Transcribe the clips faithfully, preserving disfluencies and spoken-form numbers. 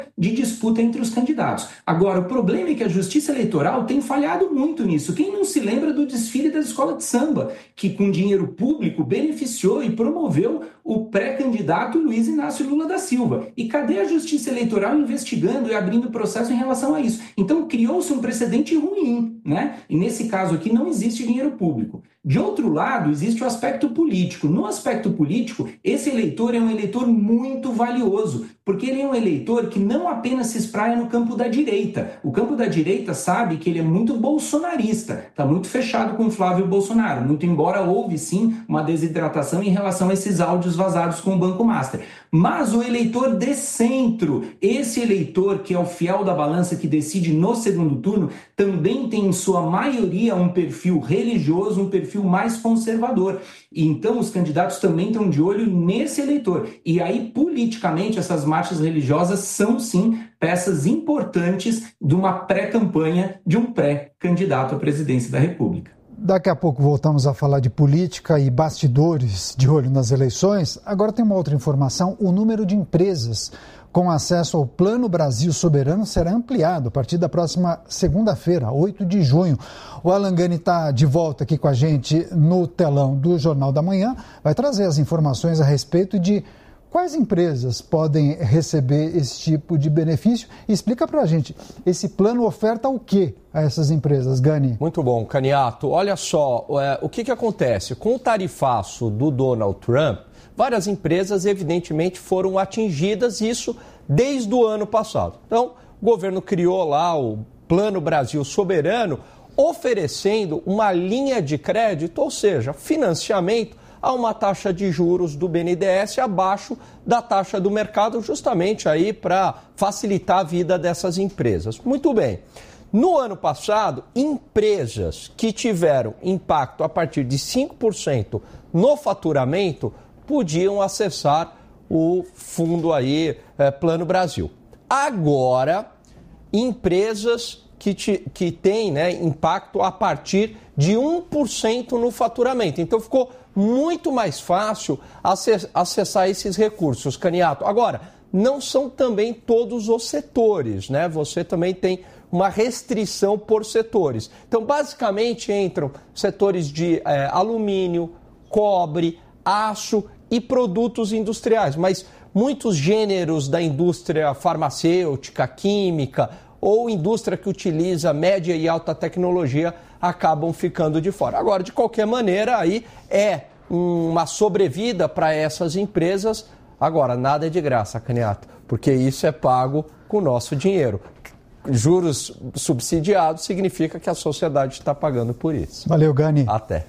de disputa entre os candidatos. Agora, o problema é que a Justiça Eleitoral tem falhado muito nisso. Quem não se lembra do desfile das escolas de samba, que com dinheiro público beneficiou e promoveu o pré-candidato Luiz Inácio Lula da Silva? E cadê a Justiça Eleitoral investigando e abrindo processo em relação a isso? Então, criou-se um precedente ruim, né? E nesse caso aqui não existe dinheiro público. De outro lado, existe o aspecto político. No aspecto político, esse eleitor é um eleitor muito valioso, porque ele é um eleitor que não apenas se espraia no campo da direita. O campo da direita sabe que ele é muito bolsonarista, está muito fechado com o Flávio Bolsonaro, muito embora houve sim uma desidratação em relação a esses áudios vazados com o Banco Master. Mas o eleitor de centro, esse eleitor que é o fiel da balança que decide no segundo turno, também tem em sua maioria um perfil religioso, um perfil mais conservador. E então os candidatos também estão de olho nesse eleitor. E aí, politicamente, essas marchas religiosas são, sim, peças importantes de uma pré-campanha de um pré-candidato à presidência da República. Daqui a pouco voltamos a falar de política e bastidores de olho nas eleições. Agora tem uma outra informação: o número de empresas com acesso ao Plano Brasil Soberano será ampliado a partir da próxima segunda-feira, oito de junho. O Alan Gani está de volta aqui com a gente no telão do Jornal da Manhã. Vai trazer as informações a respeito de quais empresas podem receber esse tipo de benefício. E explica para a gente, esse plano oferta o quê a essas empresas, Gani? Muito bom, Caniato. Olha só, é, o que, que acontece? Com o tarifaço do Donald Trump, várias empresas, evidentemente, foram atingidas, isso desde o ano passado. Então, o governo criou lá o Plano Brasil Soberano, oferecendo uma linha de crédito, ou seja, financiamento, a uma taxa de juros do B N D E S abaixo da taxa do mercado, justamente aí para facilitar a vida dessas empresas. Muito bem. No ano passado, empresas que tiveram impacto a partir de cinco por cento no faturamento podiam acessar o fundo aí, é, Plano Brasil. Agora, empresas que, te, que têm, né, impacto a partir de um por cento no faturamento. Então, ficou muito mais fácil acessar esses recursos, Caniato. Agora, não são também todos os setores, né? Você também tem uma restrição por setores. Então, basicamente, entram setores de é, alumínio, cobre, aço e produtos industriais, mas muitos gêneros da indústria farmacêutica, química ou indústria que utiliza média e alta tecnologia acabam ficando de fora. Agora, de qualquer maneira, aí é uma sobrevida para essas empresas. Agora, nada é de graça, Caniato, porque isso é pago com o nosso dinheiro. Juros subsidiados significa que a sociedade está pagando por isso. Valeu, Gani. Até.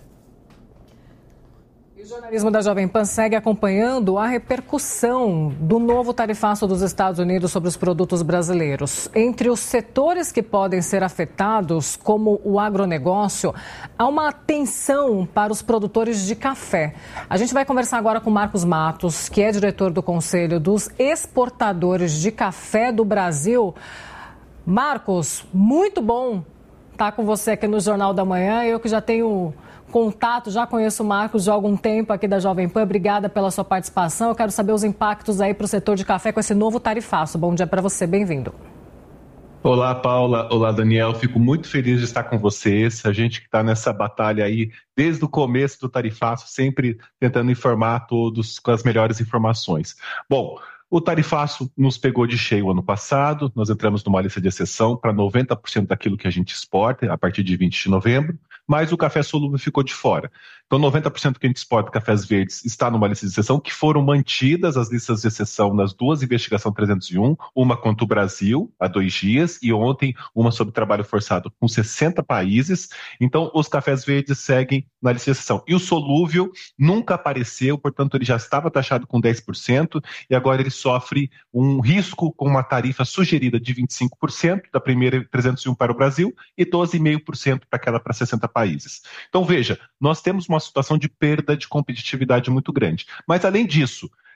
O jornalismo da Jovem Pan segue acompanhando a repercussão do novo tarifaço dos Estados Unidos sobre os produtos brasileiros. Entre os setores que podem ser afetados, como o agronegócio, há uma atenção para os produtores de café. A gente vai conversar agora com Marcos Matos, que é diretor do Conselho dos Exportadores de Café do Brasil. Marcos, muito bom estar com você aqui no Jornal da Manhã. Eu que já tenho contato, já conheço o Marcos de há algum tempo aqui da Jovem Pan. Obrigada pela sua participação. Eu quero saber os impactos aí para o setor de café com esse novo tarifaço. Bom dia para você, bem-vindo. Olá, Paula. Olá, Daniel. Fico muito feliz de estar com vocês. A gente que está nessa batalha aí desde o começo do tarifaço, sempre tentando informar a todos com as melhores informações. Bom, o tarifaço nos pegou de cheio ano passado, nós entramos numa lista de exceção para noventa por cento daquilo que a gente exporta a partir de vinte de novembro, mas o café solúvel ficou de fora. Então, noventa por cento que a gente exporta de cafés verdes está numa lista de exceção, que foram mantidas as listas de exceção nas duas investigações trezentos e um, uma contra o Brasil, há dois dias, e ontem uma sobre trabalho forçado com sessenta países. Então, os cafés verdes seguem na lista de exceção. E o solúvel nunca apareceu, portanto, ele já estava taxado com dez por cento, e agora ele sofre um risco com uma tarifa sugerida de vinte e cinco por cento da primeira trezentos e um para o Brasil e doze vírgula cinco por cento para aquela para sessenta países. Então, veja, nós temos uma situação de perda de competitividade muito grande. Mas, além disso,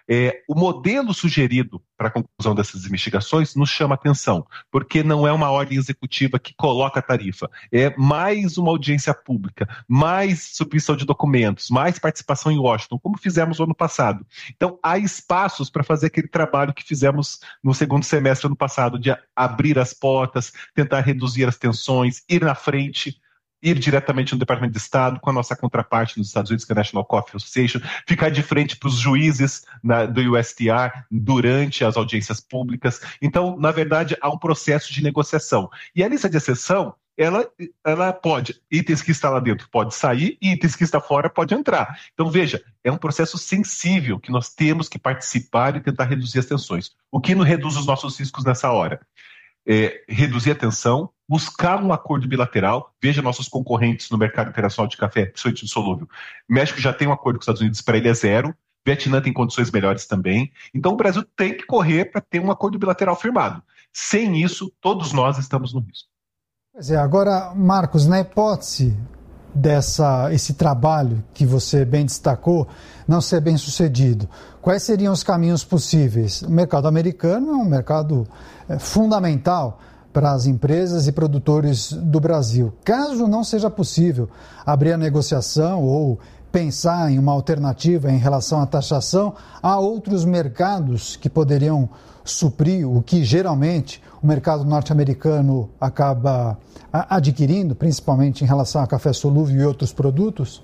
É, o modelo sugerido para a conclusão dessas investigações nos chama atenção, porque não é uma ordem executiva que coloca a tarifa, é mais uma audiência pública, mais submissão de documentos, mais participação em Washington, como fizemos no ano passado. Então, há espaços para fazer aquele trabalho que fizemos no segundo semestre do ano passado, de abrir as portas, tentar reduzir as tensões, ir na frente, ir diretamente no Departamento de Estado, com a nossa contraparte nos Estados Unidos, que é a National Coffee Association, ficar de frente para os juízes na, do U S T R durante as audiências públicas. Então, na verdade, há um processo de negociação. E a lista de exceção, ela, ela pode, itens que estão lá dentro pode sair, e itens que estão fora pode entrar. Então, veja, é um processo sensível que nós temos que participar e tentar reduzir as tensões. O que não reduz os nossos riscos nessa hora? É, reduzir a tensão, buscar um acordo bilateral. Veja nossos concorrentes no mercado internacional de café, principalmente insolúvel. O México já tem um acordo com os Estados Unidos, para ele é zero. Vietnã tem condições melhores também. Então o Brasil tem que correr para ter um acordo bilateral firmado. Sem isso, todos nós estamos no risco. Pois é, agora, Marcos, na hipótese dessa, esse trabalho que você bem destacou não ser bem sucedido, quais seriam os caminhos possíveis? O mercado americano é um mercado é, fundamental para as empresas e produtores do Brasil. Caso não seja possível abrir a negociação ou pensar em uma alternativa em relação à taxação, há outros mercados que poderiam suprir o que geralmente o mercado norte-americano acaba adquirindo, principalmente em relação a café solúvel e outros produtos?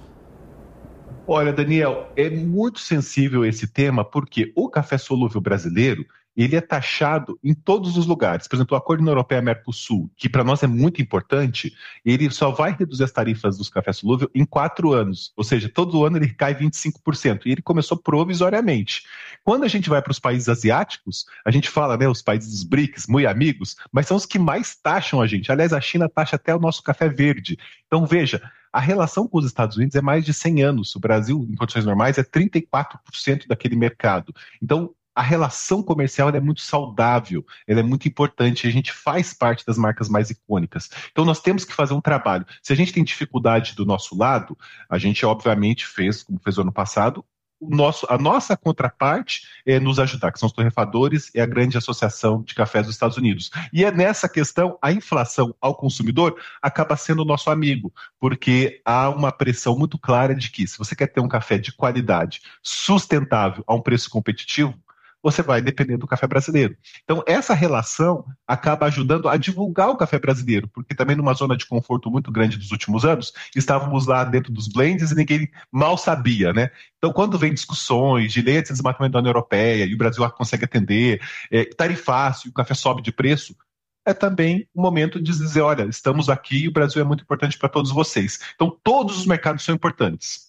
Olha, Daniel, é muito sensível esse tema, porque o café solúvel brasileiro, ele é taxado em todos os lugares. Por exemplo, o Acordo União Europeia-Mercosul, que para nós é muito importante, ele só vai reduzir as tarifas dos cafés solúveis em quatro anos. Ou seja, todo ano ele cai vinte e cinco por cento. E ele começou provisoriamente. Quando a gente vai para os países asiáticos, a gente fala, né, os países dos B R I C S, muito amigos, mas são os que mais taxam a gente. Aliás, a China taxa até o nosso café verde. Então, veja, a relação com os Estados Unidos é mais de cem anos. O Brasil, em condições normais, é trinta e quatro por cento daquele mercado. Então, a relação comercial ela é muito saudável, ela é muito importante, a gente faz parte das marcas mais icônicas. Então nós temos que fazer um trabalho. Se a gente tem dificuldade do nosso lado, a gente obviamente fez, como fez o ano passado, o nosso, a nossa contraparte é nos ajudar, que são os torrefadores e a grande associação de cafés dos Estados Unidos. E é nessa questão, a inflação ao consumidor acaba sendo o nosso amigo, porque há uma pressão muito clara de que se você quer ter um café de qualidade, sustentável, a um preço competitivo, você vai depender do café brasileiro. Então, essa relação acaba ajudando a divulgar o café brasileiro, porque também numa zona de conforto muito grande dos últimos anos, estávamos lá dentro dos blends e ninguém mal sabia, né? Então, quando vem discussões de lei de desmatamento da União Europeia e o Brasil consegue atender, é, tarifácio e o café sobe de preço, é também o momento de dizer, olha, estamos aqui e o Brasil é muito importante para todos vocês. Então, todos os mercados são importantes.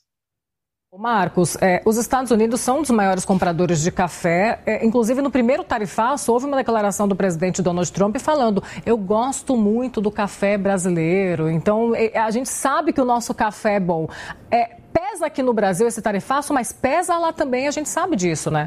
Marcos, é, os Estados Unidos são um dos maiores compradores de café. É, inclusive, no primeiro tarifaço, houve uma declaração do presidente Donald Trump falando: eu gosto muito do café brasileiro. Então, é, a gente sabe que o nosso café é bom. É, pesa aqui no Brasil esse tarifaço, mas pesa lá também, a gente sabe disso, né?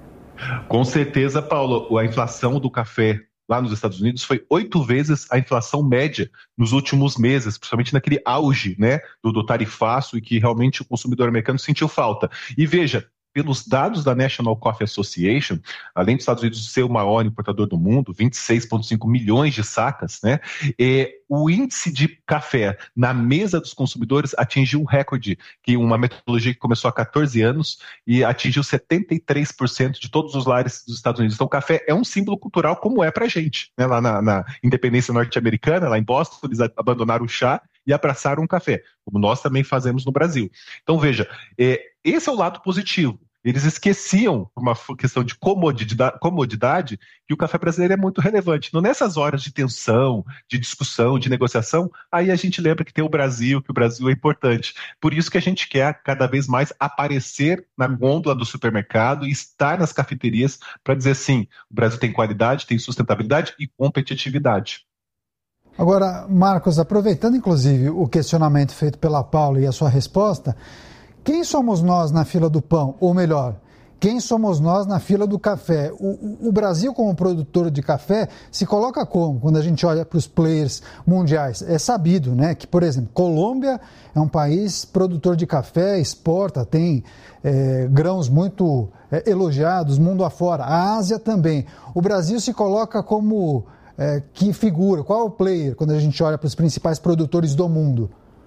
Com certeza, Paulo. A inflação do café lá nos Estados Unidos foi oito vezes a inflação média nos últimos meses, principalmente naquele auge, né, do, do tarifaço, e que realmente o consumidor americano sentiu falta. E veja, pelos dados da National Coffee Association, além dos Estados Unidos ser o maior importador do mundo, vinte e seis vírgula cinco milhões de sacas, né, é, o índice de café na mesa dos consumidores atingiu um recorde, que uma metodologia que começou há catorze anos e atingiu setenta e três por cento de todos os lares dos Estados Unidos. Então o café é um símbolo cultural, como é pra gente, né? Lá na, na independência norte-americana, lá em Boston, eles abandonaram o chá e abraçaram um café, como nós também fazemos no Brasil. Então veja, é, esse é o lado positivo. Eles esqueciam, por uma questão de comodidade, comodidade, que o café brasileiro é muito relevante. Então, nessas horas de tensão, de discussão, de negociação, aí a gente lembra que tem o Brasil, que o Brasil é importante. Por isso que a gente quer cada vez mais aparecer na gôndola do supermercado e estar nas cafeterias para dizer assim, o Brasil tem qualidade, tem sustentabilidade e competitividade. Agora, Marcos, aproveitando inclusive o questionamento feito pela Paula e a sua resposta, quem somos nós na fila do pão? Ou melhor, quem somos nós na fila do café? O, o, o Brasil, como produtor de café, se coloca como? Quando a gente olha para os players mundiais, é sabido, né, que, por exemplo, Colômbia é um país produtor de café, exporta, tem é, grãos muito é, elogiados mundo afora, a Ásia também. O Brasil se coloca como é, que figura, qual é o player quando a gente olha para os principais produtores do mundo?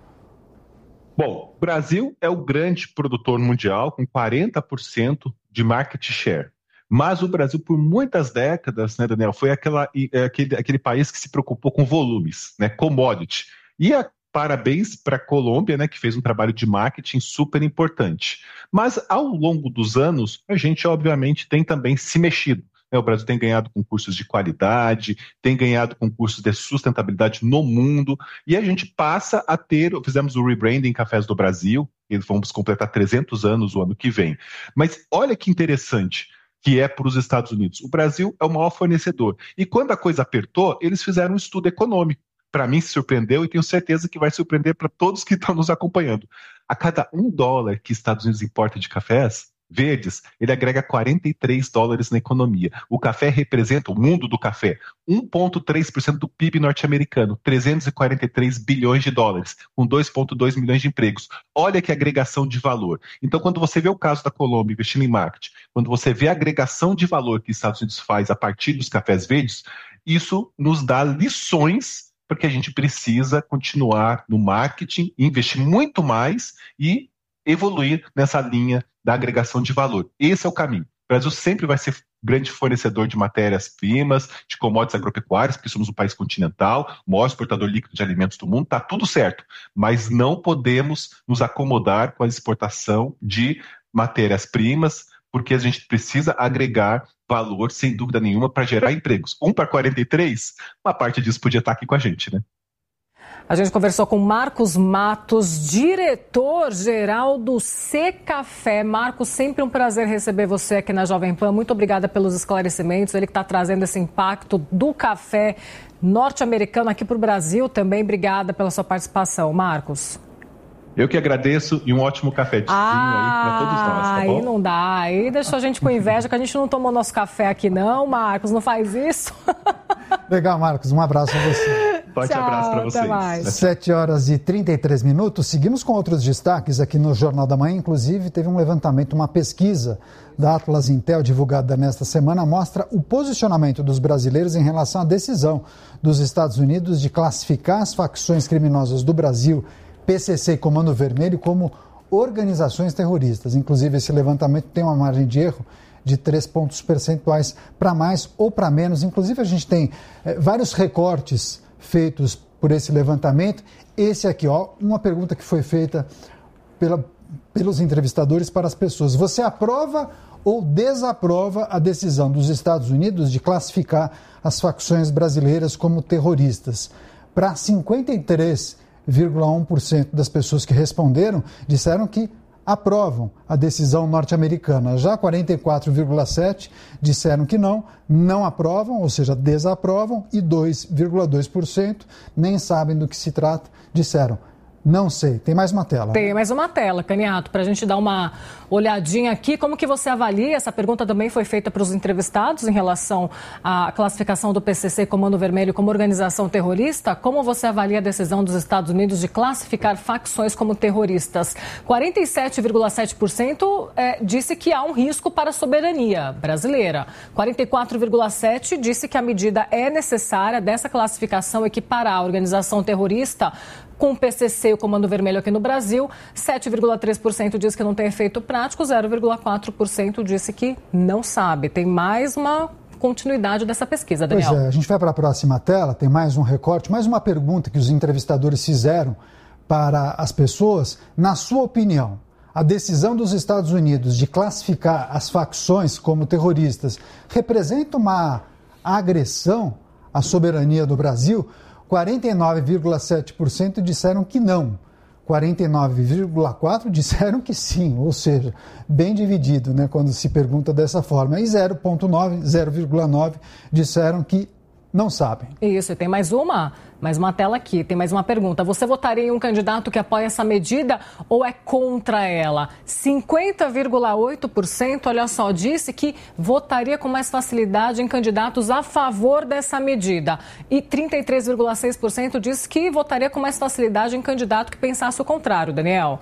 Bom, o Brasil é o grande produtor mundial com quarenta por cento de market share. Mas o Brasil, por muitas décadas, né, Daniel, foi aquela, aquele, aquele país que se preocupou com volumes, né, commodity. E a parabéns para a Colômbia, né, que fez um trabalho de marketing super importante. Mas, ao longo dos anos, a gente, obviamente, tem também se mexido. O Brasil tem ganhado concursos de qualidade, tem ganhado concursos de sustentabilidade no mundo, e a gente passa a ter, fizemos o rebranding Cafés do Brasil, e vamos completar trezentos anos o ano que vem. Mas olha que interessante que é para os Estados Unidos. O Brasil é o maior fornecedor. E quando a coisa apertou, eles fizeram um estudo econômico. Para mim, se surpreendeu e tenho certeza que vai surpreender para todos que estão nos acompanhando. A cada um dólar que Estados Unidos importa de cafés verdes, ele agrega quarenta e três dólares na economia. O café representa, o mundo do café, um vírgula três por cento do P I B norte-americano, trezentos e quarenta e três bilhões de dólares, com dois vírgula dois milhões de empregos. Olha que agregação de valor. Então, quando você vê o caso da Colômbia investindo em marketing, quando você vê a agregação de valor que os Estados Unidos faz a partir dos cafés verdes, isso nos dá lições porque a gente precisa continuar no marketing, investir muito mais e evoluir nessa linha da agregação de valor. Esse é o caminho. O Brasil sempre vai ser grande fornecedor de matérias-primas, de commodities agropecuárias, porque somos um país continental, o maior exportador líquido de alimentos do mundo, está tudo certo. Mas não podemos nos acomodar com a exportação de matérias-primas, porque a gente precisa agregar valor, sem dúvida nenhuma, para gerar empregos. um para quarenta e três, uma parte disso podia estar aqui com a gente, né? A gente conversou com Marcos Matos, diretor-geral do Secafé. Marcos, sempre um prazer receber você aqui na Jovem Pan. Muito obrigada pelos esclarecimentos. Ele que está trazendo esse impacto do café norte-americano aqui para o Brasil também. Obrigada pela sua participação, Marcos. Eu que agradeço e um ótimo cafezinho ah, aí para todos nós, tá bom? Aí não dá, aí deixou a gente com inveja que a gente não tomou nosso café aqui não, Marcos, não faz isso. Legal, Marcos, um abraço a você. Forte Tchau, abraço para vocês. Até mais. sete horas e trinta e três minutos, seguimos com outros destaques aqui no Jornal da Manhã, inclusive teve um levantamento, uma pesquisa da Atlas Intel divulgada nesta semana, mostra o posicionamento dos brasileiros em relação à decisão dos Estados Unidos de classificar as facções criminosas do Brasil, P C C e Comando Vermelho, como organizações terroristas. Inclusive, esse levantamento tem uma margem de erro de três pontos percentuais para mais ou para menos. Inclusive, a gente tem é, vários recortes feitos por esse levantamento. Esse aqui, ó, uma pergunta que foi feita pela, pelos entrevistadores para as pessoas. Você aprova ou desaprova a decisão dos Estados Unidos de classificar as facções brasileiras como terroristas? Para cinquenta e três vírgula um por cento das pessoas que responderam disseram que aprovam a decisão norte-americana. Já quarenta e quatro vírgula sete por cento disseram que não, não aprovam, ou seja, desaprovam, e dois vírgula dois por cento nem sabem do que se trata, disseram não sei. Tem mais uma tela. Tem mais uma tela, Caniato, para a gente dar uma olhadinha aqui. Como que você avalia? Essa pergunta também foi feita para os entrevistados em relação à classificação do P C C Comando Vermelho como organização terrorista. Como você avalia a decisão dos Estados Unidos de classificar facções como terroristas? quarenta e sete vírgula sete por cento é, disse que há um risco para a soberania brasileira. quarenta e quatro vírgula sete por cento disse que a medida é necessária dessa classificação equiparar a organização terrorista com o P C C e o Comando Vermelho aqui no Brasil. sete vírgula três por cento diz que não tem efeito prático, zero vírgula quatro por cento disse que não sabe. Tem mais uma continuidade dessa pesquisa, Daniel. Pois é, a gente vai para a próxima tela, tem mais um recorte, mais uma pergunta que os entrevistadores fizeram para as pessoas. Na sua opinião, a decisão dos Estados Unidos de classificar as facções como terroristas representa uma agressão à soberania do Brasil? quarenta e nove vírgula sete por cento disseram que não, quarenta e nove vírgula quatro por cento disseram que sim, ou seja, bem dividido, né, quando se pergunta dessa forma. E zero vírgula nove por cento disseram que não sabem. Isso, e tem mais uma, mais uma tela aqui, tem mais uma pergunta. Você votaria em um candidato que apoia essa medida ou é contra ela? cinquenta vírgula oito por cento, olha só, disse que votaria com mais facilidade em candidatos a favor dessa medida. E trinta e três vírgula seis por cento disse que votaria com mais facilidade em candidato que pensasse o contrário, Daniel.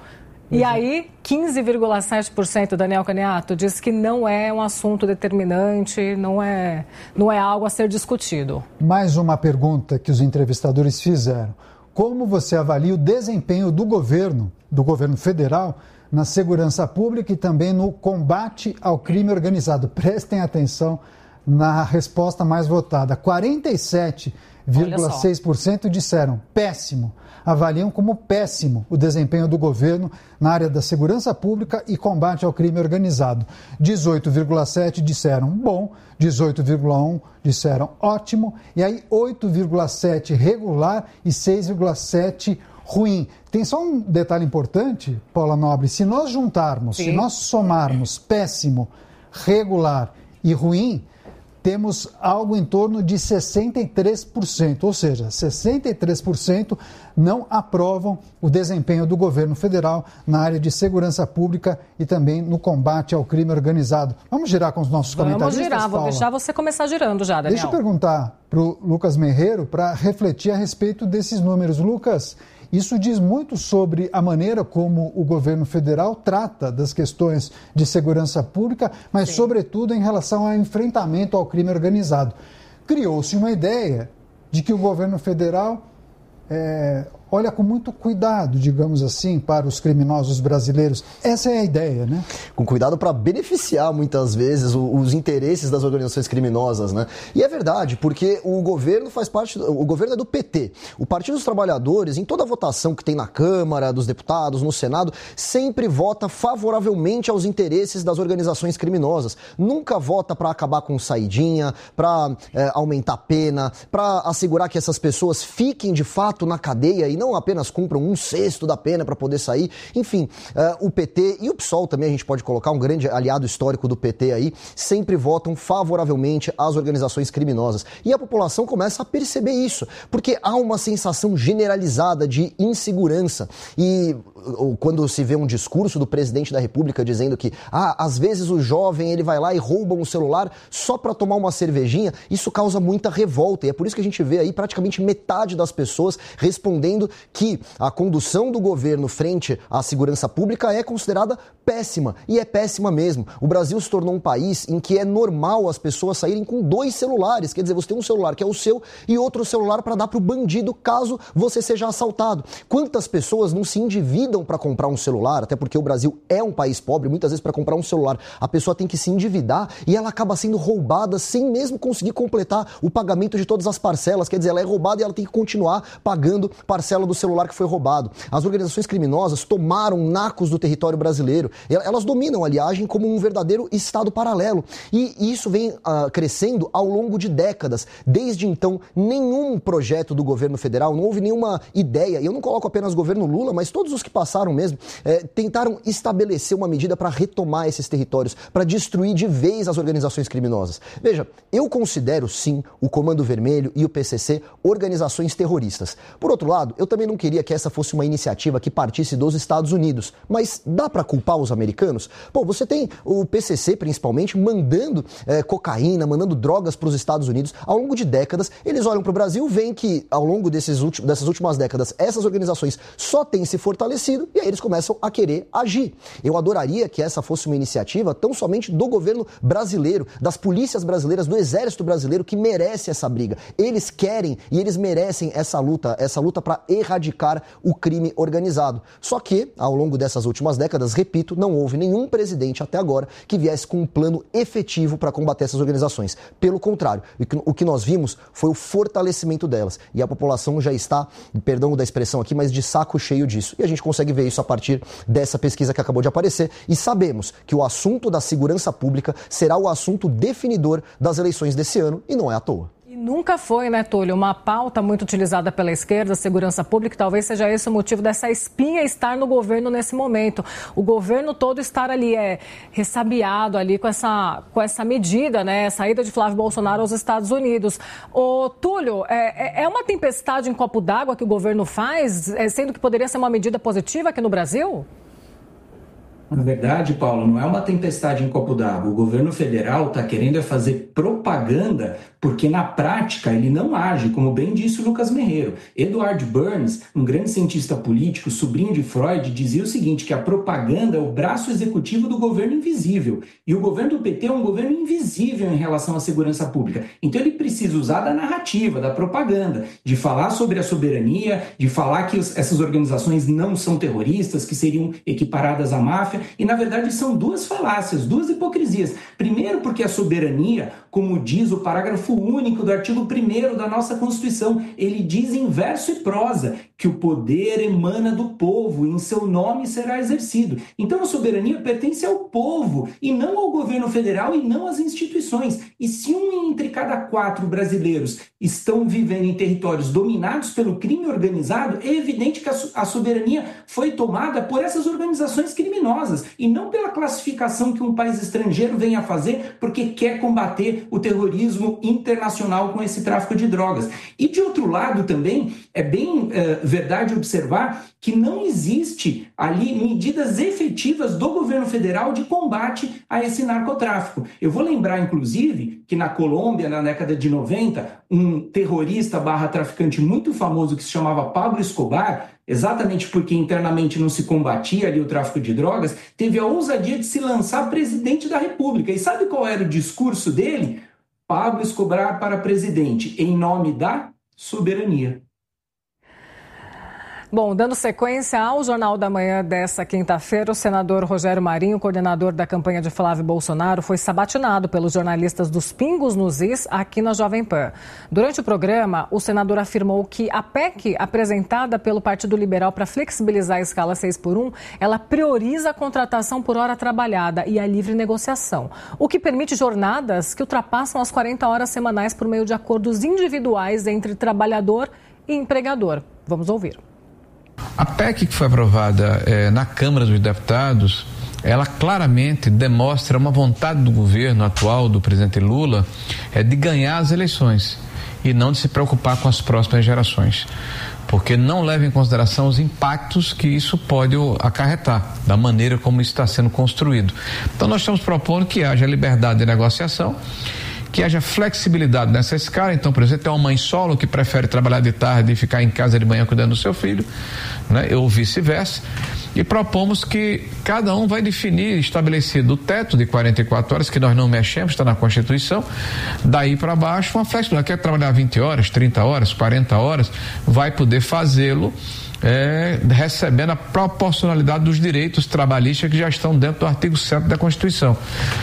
E aí, quinze vírgula sete por cento, Daniel Caniato, diz que não é um assunto determinante, não é, não é algo a ser discutido. Mais uma pergunta que os entrevistadores fizeram. Como você avalia o desempenho do governo, do governo federal, na segurança pública e também no combate ao crime organizado? Prestem atenção na resposta mais votada. quarenta e sete vírgula seis por cento disseram péssimo. Avaliam como péssimo o desempenho do governo na área da segurança pública e combate ao crime organizado. dezoito vírgula sete por cento disseram bom, dezoito vírgula um por cento disseram ótimo, e aí oito vírgula sete por cento regular e seis vírgula sete por cento ruim. Tem só um detalhe importante, Paula Nobre, se nós juntarmos, Sim. se nós somarmos péssimo, regular e ruim, temos algo em torno de sessenta e três por cento, ou seja, sessenta e três por cento não aprovam o desempenho do governo federal na área de segurança pública e também no combate ao crime organizado. Vamos girar com os nossos Vamos comentaristas, girar, Paula? vou deixar você começar girando já, Daniel. Deixa eu perguntar para o Lucas Merreiro para refletir a respeito desses números. Lucas, isso diz muito sobre a maneira como o governo federal trata das questões de segurança pública, mas, Sim. sobretudo, em relação ao enfrentamento ao crime organizado. Criou-se uma ideia de que o governo federal é, olha com muito cuidado, digamos assim, para os criminosos brasileiros. Essa é a ideia, né? Com cuidado para beneficiar, muitas vezes, os interesses das organizações criminosas, né? E é verdade, porque o governo faz parte, o governo é do P T. O Partido dos Trabalhadores, em toda a votação que tem na Câmara, dos deputados, no Senado, sempre vota favoravelmente aos interesses das organizações criminosas. Nunca vota para acabar com saidinha, para é, aumentar a pena, para assegurar que essas pessoas fiquem, de fato, na cadeia e não não apenas cumpram um sexto da pena para poder sair. Enfim, uh, o P T e o P SOL também a gente pode colocar, um grande aliado histórico do P T aí, sempre votam favoravelmente às organizações criminosas. E a população começa a perceber isso, porque há uma sensação generalizada de insegurança. E ou, quando se vê um discurso do presidente da República dizendo que, ah, às vezes o jovem ele vai lá e rouba um celular só para tomar uma cervejinha, isso causa muita revolta. E é por isso que a gente vê aí praticamente metade das pessoas respondendo que a condução do governo frente à segurança pública é considerada péssima, e é péssima mesmo. O Brasil se tornou um país em que é normal as pessoas saírem com dois celulares, quer dizer, você tem um celular que é o seu e outro celular para dar para o bandido caso você seja assaltado. Quantas pessoas não se endividam para comprar um celular, até porque o Brasil é um país pobre, muitas vezes para comprar um celular a pessoa tem que se endividar e ela acaba sendo roubada sem mesmo conseguir completar o pagamento de todas as parcelas, quer dizer, ela é roubada e ela tem que continuar pagando parcela do celular que foi roubado. As organizações criminosas tomaram nacos do território brasileiro. Elas dominam, aliás, agem como um verdadeiro estado paralelo. E isso vem uh, crescendo ao longo de décadas. Desde então, nenhum projeto do governo federal, não houve nenhuma ideia, e eu não coloco apenas o governo Lula, mas todos os que passaram mesmo, eh, tentaram estabelecer uma medida para retomar esses territórios, para destruir de vez as organizações criminosas. Veja, eu considero, sim, o Comando Vermelho e o P C C organizações terroristas. Por outro lado, eu também não queria que essa fosse uma iniciativa que partisse dos Estados Unidos, mas dá para culpar os americanos? Pô, você tem o P C C, principalmente, mandando é, cocaína, mandando drogas para os Estados Unidos ao longo de décadas. Eles olham para o Brasil, veem que ao longo desses últimos, dessas últimas décadas, essas organizações só têm se fortalecido e aí eles começam a querer agir. Eu adoraria que essa fosse uma iniciativa tão somente do governo brasileiro, das polícias brasileiras, do exército brasileiro, que merece essa briga. Eles querem e eles merecem essa luta, essa luta para erradicar o crime organizado. Só que, ao longo dessas últimas décadas, repito, não houve nenhum presidente até agora que viesse com um plano efetivo para combater essas organizações. Pelo contrário, o que nós vimos foi o fortalecimento delas. E a população já está, perdão da expressão aqui, mas de saco cheio disso. E a gente consegue ver isso a partir dessa pesquisa que acabou de aparecer. E sabemos que o assunto da segurança pública será o assunto definidor das eleições desse ano, e não é à toa. Nunca foi, né, Túlio, uma pauta muito utilizada pela esquerda, segurança pública, talvez seja esse o motivo dessa espinha estar no governo nesse momento. O governo todo estar ali é ressabiado ali com essa, com essa medida, né, saída de Flávio Bolsonaro aos Estados Unidos. Ô, Túlio, é, é uma tempestade em copo d'água que o governo faz, sendo que poderia ser uma medida positiva aqui no Brasil? Na verdade, Paulo, não é uma tempestade em copo d'água. O governo federal está querendo é fazer propaganda porque, na prática, ele não age, como bem disse o Lucas Merreiro. Edward Burns, um grande cientista político, sobrinho de Freud, dizia o seguinte, que a propaganda é o braço executivo do governo invisível. E o governo do P T é um governo invisível em relação à segurança pública. Então ele precisa usar da narrativa, da propaganda, de falar sobre a soberania, de falar que essas organizações não são terroristas, que seriam equiparadas à máfia. E, na verdade, são duas falácias, duas hipocrisias. Primeiro, porque a soberania, como diz o parágrafo único do artigo primeiro da nossa Constituição, ele diz em verso e prosa que o poder emana do povo e em seu nome será exercido. Então, a soberania pertence ao povo e não ao governo federal e não às instituições. E se um entre cada quatro brasileiros estão vivendo em territórios dominados pelo crime organizado, é evidente que a soberania foi tomada por essas organizações criminosas e não pela classificação que um país estrangeiro vem a fazer porque quer combater o terrorismo internacional com esse tráfico de drogas. E, de outro lado, também, é bem é, verdade observar que não existe ali medidas efetivas do governo federal de combate a esse narcotráfico. Eu vou lembrar, inclusive, que na Colômbia, na década de noventa, um terrorista barra traficante muito famoso que se chamava Pablo Escobar, exatamente porque internamente não se combatia ali o tráfico de drogas, teve a ousadia de se lançar presidente da República. E sabe qual era o discurso dele? Pablo Escobar para presidente, em nome da soberania. Bom, dando sequência ao Jornal da Manhã desta quinta-feira, o senador Rogério Marinho, coordenador da campanha de Flávio Bolsonaro, foi sabatinado pelos jornalistas dos Pingos nos Is aqui na Jovem Pan. Durante o programa, o senador afirmou que a P E C apresentada pelo Partido Liberal para flexibilizar a escala seis por um, ela prioriza a contratação por hora trabalhada e a livre negociação, o que permite jornadas que ultrapassam as quarenta horas semanais por meio de acordos individuais entre trabalhador e empregador. Vamos ouvir. A P E C que foi aprovada eh, na Câmara dos Deputados, ela claramente demonstra uma vontade do governo atual, do presidente Lula, é de ganhar as eleições e não de se preocupar com as próximas gerações, porque não leva em consideração os impactos que isso pode acarretar, da maneira como isso está sendo construído. Então nós estamos propondo que haja liberdade de negociação, que haja flexibilidade nessa escala. Então, por exemplo, tem uma mãe solo que prefere trabalhar de tarde e ficar em casa de manhã cuidando do seu filho, né? Ou vice-versa. E propomos que cada um vai definir, estabelecido o teto de quarenta e quatro horas, que nós não mexemos, está na Constituição, daí para baixo, uma flexibilidade. Quer trabalhar vinte horas, trinta horas, quarenta horas, vai poder fazê-lo É, recebendo a proporcionalidade dos direitos trabalhistas que já estão dentro do artigo sete da Constituição.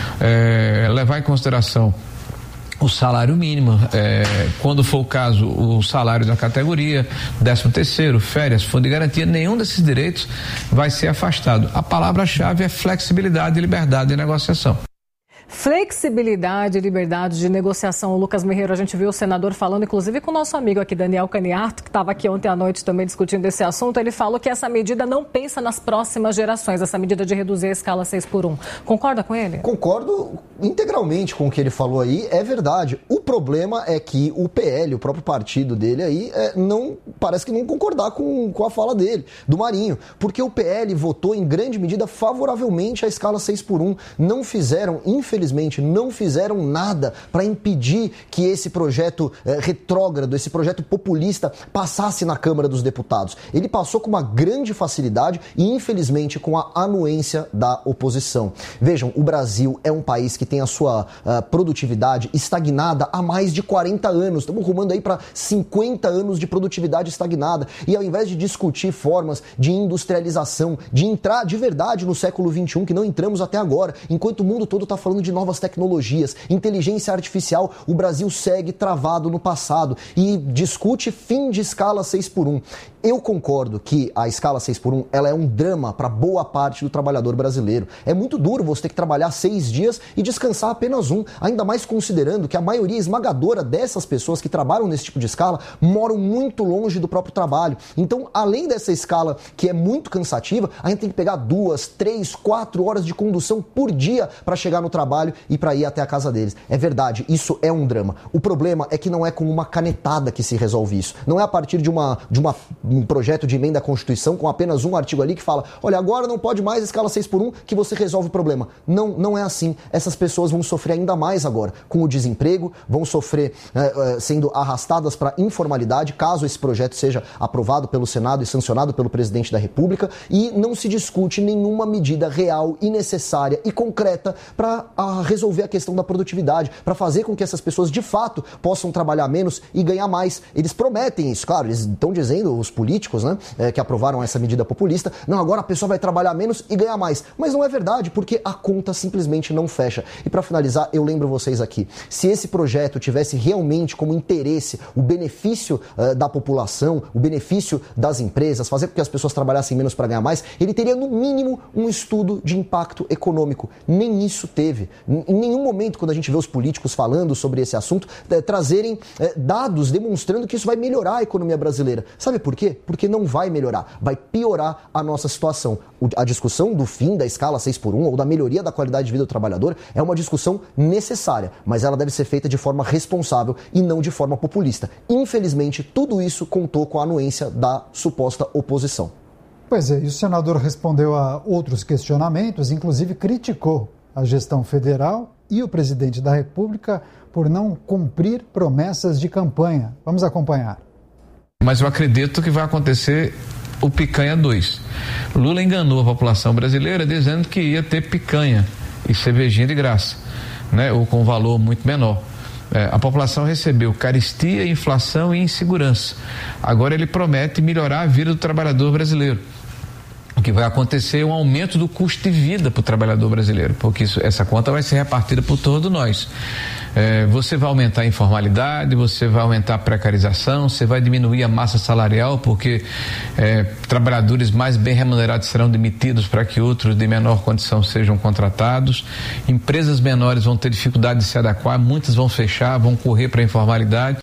É, levar em consideração o salário mínimo, é, quando for o caso, o salário da categoria, décimo terceiro, férias, fundo de garantia, nenhum desses direitos vai ser afastado. A palavra-chave é flexibilidade e liberdade de negociação. Flexibilidade e liberdade de negociação. O Lucas Merreiro, a gente viu o senador falando, inclusive com o nosso amigo aqui, Daniel Caniato, que estava aqui ontem à noite também discutindo esse assunto. Ele falou que essa medida não pensa nas próximas gerações, essa medida de reduzir a escala seis por um. Concorda com ele? Concordo integralmente com o que ele falou aí, é verdade. O problema é que o P L, o próprio partido dele aí, é, não, parece que não concordar com, com a fala dele, do Marinho, porque o P L votou em grande medida favoravelmente a escala seis por um. Não fizeram, infelizmente, Infelizmente, não fizeram nada para impedir que esse projeto eh, retrógrado, esse projeto populista passasse na Câmara dos Deputados. Ele passou com uma grande facilidade e, infelizmente, com a anuência da oposição. Vejam, o Brasil é um país que tem a sua uh, produtividade estagnada há mais de quarenta anos. Estamos rumando aí para cinquenta anos de produtividade estagnada. E ao invés de discutir formas de industrialização, de entrar de verdade no século vinte e um, que não entramos até agora, enquanto o mundo todo está falando de novas tecnologias, inteligência artificial, o Brasil segue travado no passado e discute fim de escala seis por um. Eu concordo que a escala seis por um ela é um drama para boa parte do trabalhador brasileiro. É muito duro você ter que trabalhar seis dias e descansar apenas um, ainda mais considerando que a maioria esmagadora dessas pessoas que trabalham nesse tipo de escala moram muito longe do próprio trabalho. Então, além dessa escala que é muito cansativa, a gente tem que pegar duas, três, quatro horas de condução por dia para chegar no trabalho. trabalho e para ir até a casa deles. É verdade, isso é um drama. O problema é que não é com uma canetada que se resolve isso. Não é a partir de, uma, de uma, um projeto de emenda à Constituição com apenas um artigo ali que fala, olha, agora não pode mais escala seis por um que você resolve o problema. Não, não é assim. Essas pessoas vão sofrer ainda mais agora com o desemprego, vão sofrer é, é, sendo arrastadas para informalidade, caso esse projeto seja aprovado pelo Senado e sancionado pelo presidente da República, e não se discute nenhuma medida real e necessária e concreta para resolver a questão da produtividade, para fazer com que essas pessoas de fato possam trabalhar menos e ganhar mais. Eles prometem isso, claro, eles estão dizendo, os políticos, né, é, que aprovaram essa medida populista, não, agora a pessoa vai trabalhar menos e ganhar mais. Mas não é verdade, porque a conta simplesmente não fecha. E para finalizar, eu lembro vocês aqui, se esse projeto tivesse realmente como interesse o benefício uh, da população, o benefício das empresas, fazer com que as pessoas trabalhassem menos para ganhar mais, ele teria no mínimo um estudo de impacto econômico. Nem isso teve. Em nenhum momento, quando a gente vê os políticos falando sobre esse assunto, eh, trazerem eh, dados demonstrando que isso vai melhorar a economia brasileira. Sabe por quê? Porque não vai melhorar, vai piorar a nossa situação. O, a discussão do fim da escala seis por um ou da melhoria da qualidade de vida do trabalhador é uma discussão necessária, mas ela deve ser feita de forma responsável e não de forma populista. Infelizmente, tudo isso contou com a anuência da suposta oposição. Pois é, e o senador respondeu a outros questionamentos, inclusive criticou a gestão federal e o presidente da República por não cumprir promessas de campanha. Vamos acompanhar. Mas eu acredito que vai acontecer o picanha dois. Lula enganou a população brasileira dizendo que ia ter picanha e cervejinha de graça, né? Ou com valor muito menor. É, a população recebeu carestia, inflação e insegurança. Agora ele promete melhorar a vida do trabalhador brasileiro. O que vai acontecer é um aumento do custo de vida para o trabalhador brasileiro, porque isso, essa conta vai ser repartida por todos nós. É, você vai aumentar a informalidade, você vai aumentar a precarização, você vai diminuir a massa salarial, porque é, trabalhadores mais bem remunerados serão demitidos para que outros de menor condição sejam contratados. Empresas menores vão ter dificuldade de se adequar, muitas vão fechar, vão correr para a informalidade.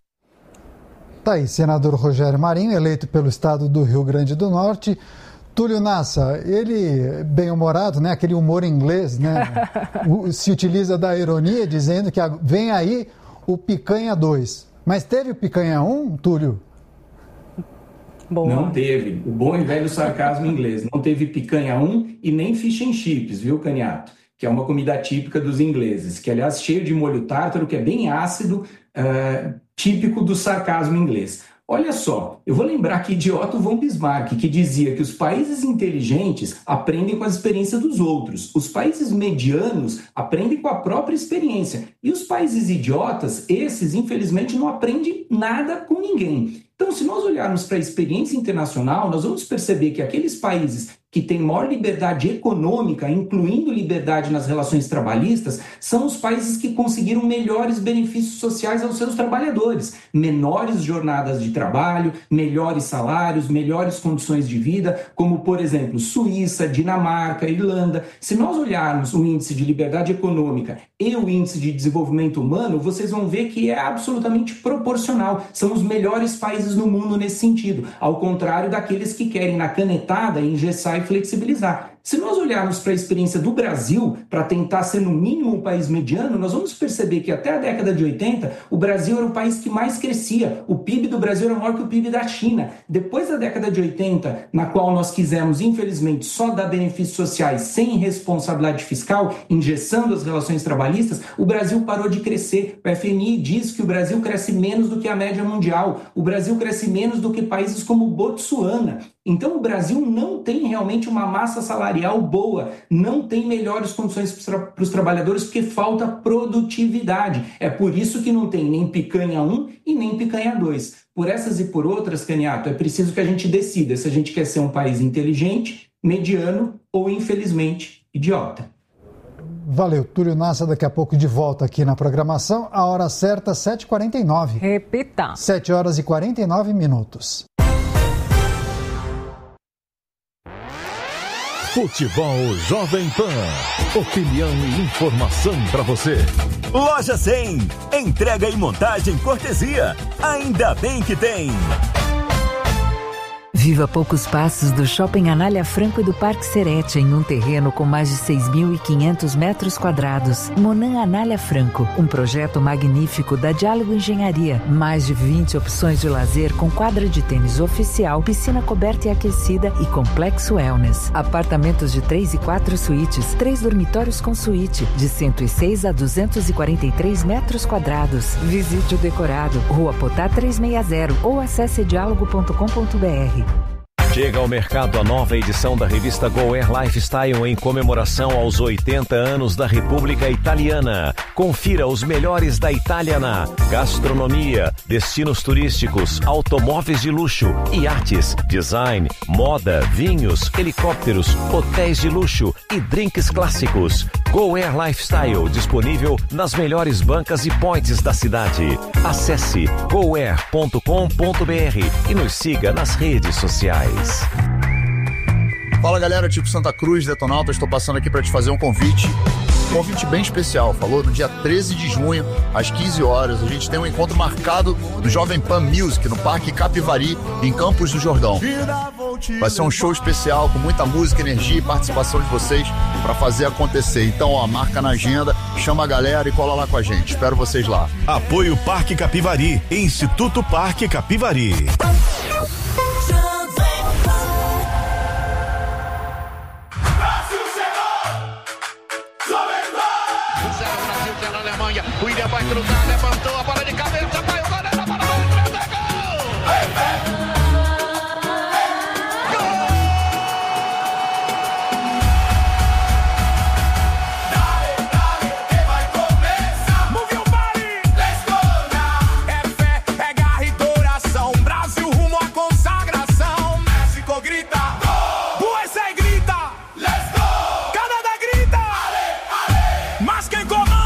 Tá aí, senador Rogério Marinho, eleito pelo estado do Rio Grande do Norte. Túlio Nassa, ele, bem-humorado, né? Aquele humor inglês, né? Se utiliza da ironia, dizendo que vem aí o picanha dois. Mas teve o picanha um, Túlio? Boa. Não teve. O bom e velho sarcasmo inglês. Não teve picanha um e nem fish and chips, viu, Caniato? Que é uma comida típica dos ingleses, que, aliás, cheio de molho tártaro, que é bem ácido, uh, típico do sarcasmo inglês. Olha só, eu vou lembrar aqui de Otto von Bismarck, que dizia que os países inteligentes aprendem com as experiências dos outros. Os países medianos aprendem com a própria experiência. E os países idiotas, esses, infelizmente, não aprendem nada com ninguém. Então, se nós olharmos para a experiência internacional, nós vamos perceber que aqueles países que têm maior liberdade econômica, incluindo liberdade nas relações trabalhistas, são os países que conseguiram melhores benefícios sociais aos seus trabalhadores, menores jornadas de trabalho, melhores salários, melhores condições de vida, como, por exemplo, Suíça, Dinamarca, Irlanda. Se nós olharmos o índice de liberdade econômica e o índice de desenvolvimento humano, vocês vão ver que é absolutamente proporcional. São os melhores países no mundo nesse sentido, ao contrário daqueles que querem, na canetada, engessar e flexibilizar. Se nós olharmos para a experiência do Brasil, para tentar ser no mínimo um país mediano, nós vamos perceber que até a década de oitenta, o Brasil era o país que mais crescia. O P I B do Brasil era maior que o P I B da China. Depois da década de oitenta, na qual nós quisemos, infelizmente, só dar benefícios sociais sem responsabilidade fiscal, engessando as relações trabalhistas, o Brasil parou de crescer. O F M I diz que o Brasil cresce menos do que a média mundial. O Brasil cresce menos do que países como Botsuana. Então, o Brasil não tem realmente uma massa salarial boa, não tem melhores condições para os trabalhadores, porque falta produtividade. É por isso que não tem nem picanha um e nem picanha dois. Por essas e por outras, Caniato, é preciso que a gente decida se a gente quer ser um país inteligente, mediano ou, infelizmente, idiota. Valeu, Túlio Nassa, daqui a pouco de volta aqui na programação. A hora certa, sete e quarenta e nove. Repita. sete horas e quarenta e nove minutos. Futebol Jovem Pan. Opinião e informação para você. Loja cem. Entrega e montagem cortesia. Ainda bem que tem. Viva a poucos passos do Shopping Anália Franco e do Parque Serete, em um terreno com mais de seis mil e quinhentos metros quadrados. Monan Anália Franco, um projeto magnífico da Diálogo Engenharia. Mais de vinte opções de lazer com quadra de tênis oficial, piscina coberta e aquecida e complexo wellness. Apartamentos de três e quatro suítes, três dormitórios com suíte, de cento e seis a duzentos e quarenta e três metros quadrados. Visite o decorado, Rua Potá trezentos e sessenta ou acesse diálogo ponto com ponto b r. Chega ao mercado a nova edição da revista Go Air Lifestyle em comemoração aos oitenta anos da República Italiana. Confira os melhores da Itália na gastronomia, destinos turísticos, automóveis de luxo, iates, design, moda, vinhos, helicópteros, hotéis de luxo e drinks clássicos. Go Air Lifestyle, disponível nas melhores bancas e points da cidade. Acesse go air ponto com ponto b r e nos siga nas redes sociais. Fala galera, tipo Santa Cruz, Detonautas, estou passando aqui para te fazer um convite, um convite bem especial, falou? No dia treze de junho, às quinze horas, a gente tem um encontro marcado do Jovem Pan Music, no Parque Capivari, em Campos do Jordão. Vai ser um show especial, com muita música, energia e participação de vocês para fazer acontecer. Então, ó, marca na agenda, chama a galera e cola lá com a gente. Espero vocês lá. Apoio Parque Capivari, Instituto Parque Capivari. O William vai cruzar, levantou a bola de cabeça, vai o goleiro, a bola vai entrar, gol! Dale, dale, que vai começar! Move your body! Let's go now! É fé, é garra e coração, Brasil rumo à consagração. México grita, gol! U S A grita, let's go! Canadá grita, ale, ale! Mas quem comanda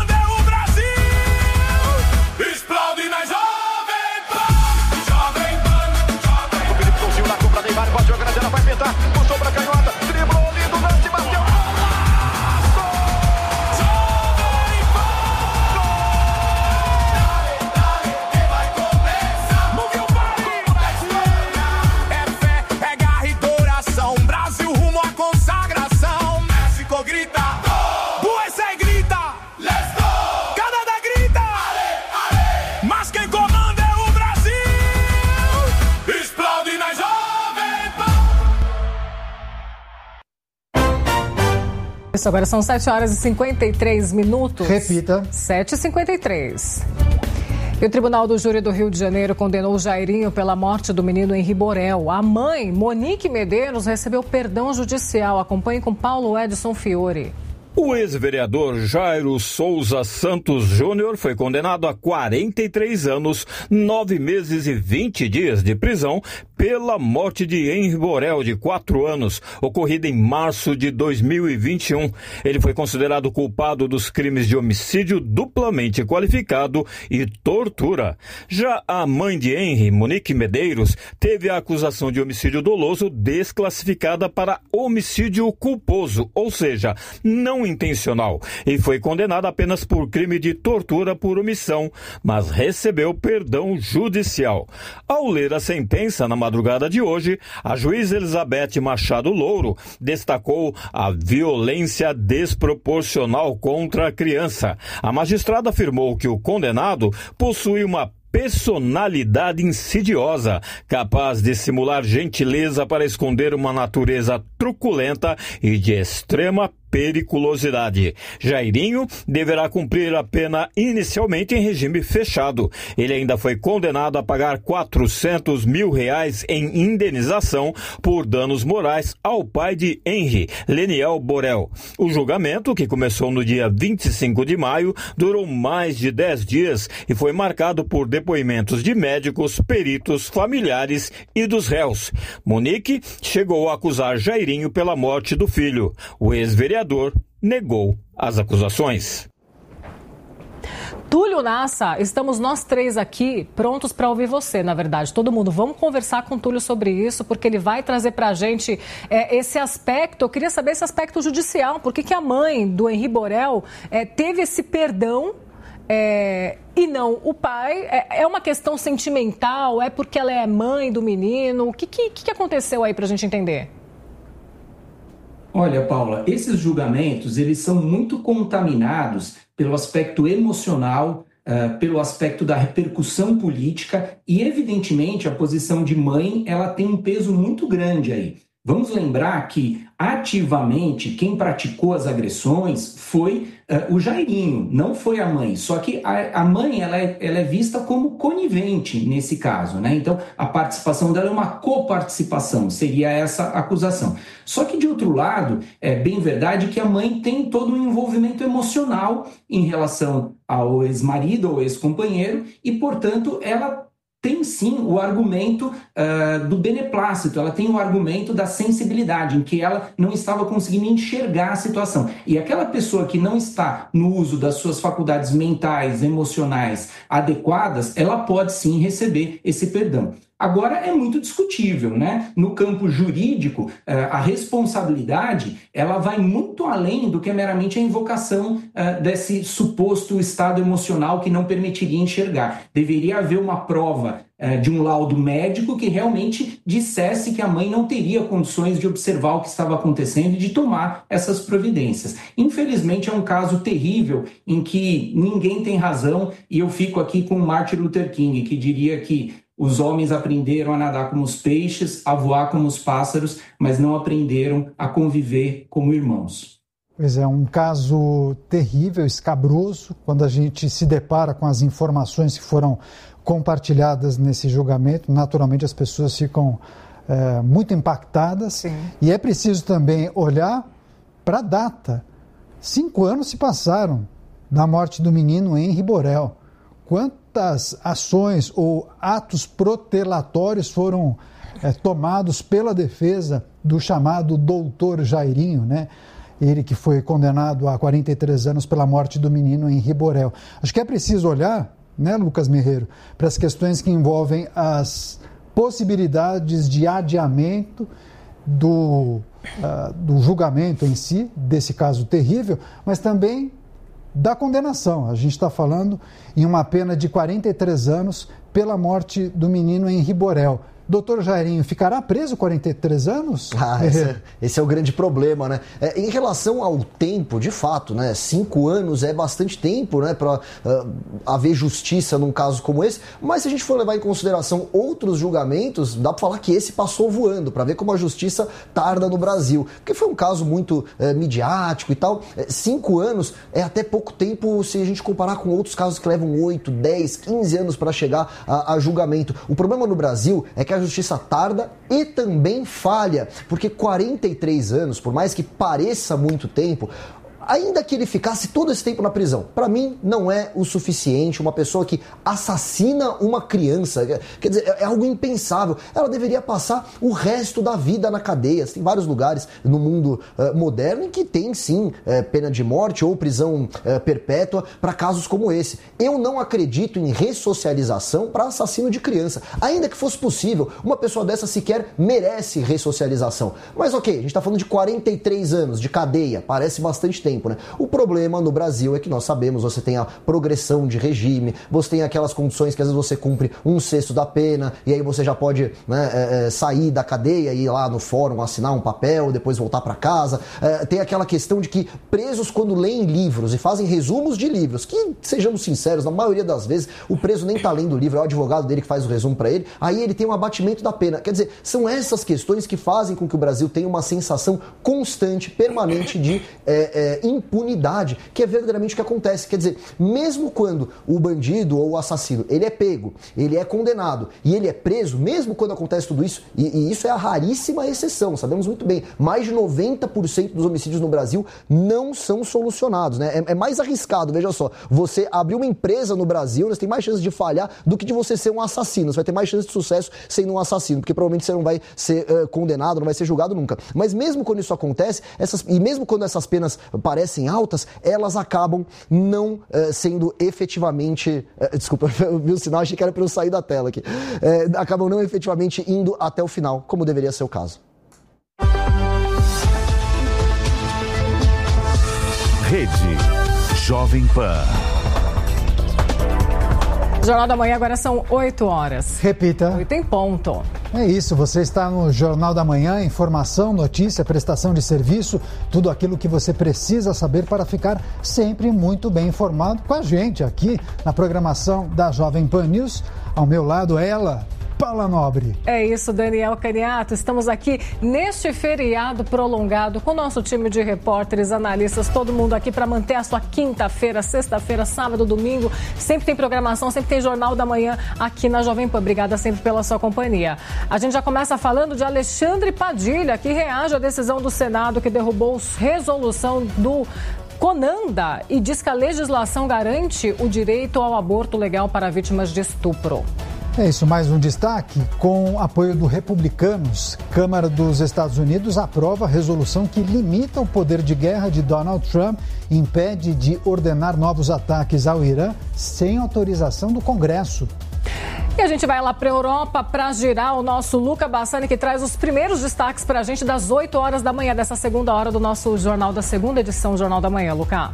pode jogar, ela vai pintar, puxou pra canhota, driblou ali do lance, bateu. Jovem Pan! Dale, dale, quem vai começar? Move your body! É fé, é garra e coração, Brasil rumo à consagração. México grita, gol! U S A grita, let's go! Canadá grita, ale, ale! Mas quem comanda é o Brasil! Explode na jovem! Isso, agora são sete horas e cinquenta e três minutos. Repita. sete e cinquenta e três. E o Tribunal do Júri do Rio de Janeiro condenou Jairinho pela morte do menino Henri Borel. A mãe, Monique Medeiros, recebeu perdão judicial. Acompanhe com Paulo Edson Fiore. O ex-vereador Jairo Souza Santos Júnior foi condenado a quarenta e três anos, nove meses e vinte dias de prisão pela morte de Henri Borel, de quatro anos, ocorrida em março de dois mil e vinte e um. Ele foi considerado culpado dos crimes de homicídio duplamente qualificado e tortura. Já a mãe de Henri, Monique Medeiros, teve a acusação de homicídio doloso desclassificada para homicídio culposo, ou seja, não intencional, e foi condenada apenas por crime de tortura por omissão, mas recebeu perdão judicial. Ao ler a sentença na madrugada de hoje, a juíza Elizabeth Machado Louro destacou a violência desproporcional contra a criança. A magistrada afirmou que o condenado possui uma personalidade insidiosa, capaz de simular gentileza para esconder uma natureza truculenta e de extrema periculosidade. Jairinho deverá cumprir a pena inicialmente em regime fechado. Ele ainda foi condenado a pagar quatrocentos mil reais em indenização por danos morais ao pai de Henri, Leniel Borel. O julgamento, que começou no dia vinte e cinco de maio, durou mais de dez dias e foi marcado por depoimentos de médicos, peritos, familiares e dos réus. Monique chegou a acusar Jairinho pela morte do filho. O ex-vereador negou as acusações. Túlio Nassa, estamos nós três aqui prontos para ouvir você, na verdade. Todo mundo, vamos conversar com o Túlio sobre isso, porque ele vai trazer para a gente é, esse aspecto. Eu queria saber esse aspecto judicial. Por que que a mãe do Henri Borel é, teve esse perdão É, e não o pai. É, é uma questão sentimental? É porque ela é mãe do menino? O que, que, que aconteceu aí para a gente entender? Olha, Paula, esses julgamentos, eles são muito contaminados pelo aspecto emocional, uh, pelo aspecto da repercussão política e, evidentemente, a posição de mãe, ela tem um peso muito grande aí. Vamos lembrar que, ativamente, quem praticou as agressões foi uh, o Jairinho, não foi a mãe. Só que a, a mãe ela é, ela é vista como conivente nesse caso, né? Então, a participação dela é uma coparticipação, seria essa acusação. Só que, de outro lado, é bem verdade que a mãe tem todo um envolvimento emocional em relação ao ex-marido ou ex-companheiro e, portanto, ela tem sim o argumento uh, do beneplácito, ela tem o argumento da sensibilidade, em que ela não estava conseguindo enxergar a situação. E aquela pessoa que não está no uso das suas faculdades mentais, emocionais adequadas, ela pode sim receber esse perdão. Agora, é muito discutível, né? No campo jurídico, a responsabilidade ela vai muito além do que é meramente a invocação desse suposto estado emocional que não permitiria enxergar. Deveria haver uma prova de um laudo médico que realmente dissesse que a mãe não teria condições de observar o que estava acontecendo e de tomar essas providências. Infelizmente, é um caso terrível em que ninguém tem razão e eu fico aqui com Martin Luther King, que diria que os homens aprenderam a nadar como os peixes, a voar como os pássaros, mas não aprenderam a conviver como irmãos. Pois é, um caso terrível, escabroso, quando a gente se depara com as informações que foram compartilhadas nesse julgamento. Naturalmente, as pessoas ficam é, muito impactadas. Sim. E é preciso também olhar para a data. Cinco anos se passaram da morte do menino Henri Borel. Quantas ações ou atos protelatórios foram é, tomados pela defesa do chamado doutor Jairinho, né? Ele que foi condenado a quarenta e três anos pela morte do menino Henri Borel. Acho que é preciso olhar, né, Lucas Merreiro, para as questões que envolvem as possibilidades de adiamento do, uh, do julgamento em si, desse caso terrível, mas também da condenação. A gente está falando em uma pena de quarenta e três anos pela morte do menino Henri Borel. Doutor Jairinho, ficará preso quarenta e três anos? Ah, esse, é, esse é o grande problema, né? É, em relação ao tempo, de fato, né? Cinco anos é bastante tempo, né? Para uh, haver justiça num caso como esse. Mas se a gente for levar em consideração outros julgamentos, dá para falar que esse passou voando, para ver como a justiça tarda no Brasil. Porque foi um caso muito uh, midiático e tal. É, cinco anos é até pouco tempo se a gente comparar com outros casos que levam oito, dez, quinze anos para chegar a, a julgamento. O problema no Brasil é que a justiça tarda e também falha, porque quarenta e três anos, por mais que pareça muito tempo, ainda que ele ficasse todo esse tempo na prisão, para mim não é o suficiente. Uma pessoa que assassina uma criança, quer dizer, é algo impensável. Ela deveria passar o resto da vida na cadeia. Tem vários lugares no mundo uh, moderno em que tem sim uh, pena de morte ou prisão uh, perpétua para casos como esse. Eu não acredito em ressocialização para assassino de criança. Ainda que fosse possível, uma pessoa dessa sequer merece ressocialização. Mas ok, a gente está falando de quarenta e três anos de cadeia, parece bastante tempo. Né? O problema no Brasil é que nós sabemos, você tem a progressão de regime, você tem aquelas condições que às vezes você cumpre um sexto da pena e aí você já pode, né, é, é, sair da cadeia e ir lá no fórum assinar um papel, depois voltar para casa. É, tem aquela questão de que presos, quando leem livros e fazem resumos de livros, que, sejamos sinceros, na maioria das vezes o preso nem está lendo o livro, é o advogado dele que faz o resumo para ele, aí ele tem um abatimento da pena. Quer dizer, são essas questões que fazem com que o Brasil tenha uma sensação constante, permanente de é, é, impunidade, que é verdadeiramente o que acontece. Quer dizer, mesmo quando o bandido ou o assassino, ele é pego, ele é condenado e ele é preso, mesmo quando acontece tudo isso, e, e isso é a raríssima exceção, sabemos muito bem, mais de noventa por cento dos homicídios no Brasil não são solucionados, né? É, é mais arriscado, veja só, você abrir uma empresa no Brasil, você tem mais chances de falhar do que de você ser um assassino. Você vai ter mais chances de sucesso sendo um assassino, porque provavelmente você não vai ser uh, condenado, não vai ser julgado nunca. Mas mesmo quando isso acontece, essas, e mesmo quando essas penas parecem altas, elas acabam não uh, sendo efetivamente... Uh, desculpa, eu vi o sinal, achei que era para eu sair da tela aqui. Uh, acabam não efetivamente indo até o final, como deveria ser o caso. Rede Jovem Pan. Jornal da Manhã agora são oito horas. Repita. oito em ponto. É isso, você está no Jornal da Manhã, informação, notícia, prestação de serviço, tudo aquilo que você precisa saber para ficar sempre muito bem informado com a gente aqui na programação da Jovem Pan News. Ao meu lado, ela, Paula Nobre. É isso, Daniel Caniato. Estamos aqui neste feriado prolongado com o nosso time de repórteres, analistas, todo mundo aqui para manter a sua quinta-feira, sexta-feira, sábado, domingo. Sempre tem programação, sempre tem Jornal da Manhã aqui na Jovem Pan. Obrigada sempre pela sua companhia. A gente já começa falando de Alexandre Padilha, que reage à decisão do Senado que derrubou a resolução do CONANDA e diz que a legislação garante o direito ao aborto legal para vítimas de estupro. É isso, mais um destaque. Com apoio do Republicanos, Câmara dos Estados Unidos aprova a resolução que limita o poder de guerra de Donald Trump e impede de ordenar novos ataques ao Irã sem autorização do Congresso. E a gente vai lá para a Europa para girar o nosso Luca Bassani, que traz os primeiros destaques para a gente das oito horas da manhã, dessa segunda hora do nosso jornal, da segunda edição do Jornal da Manhã. Luca.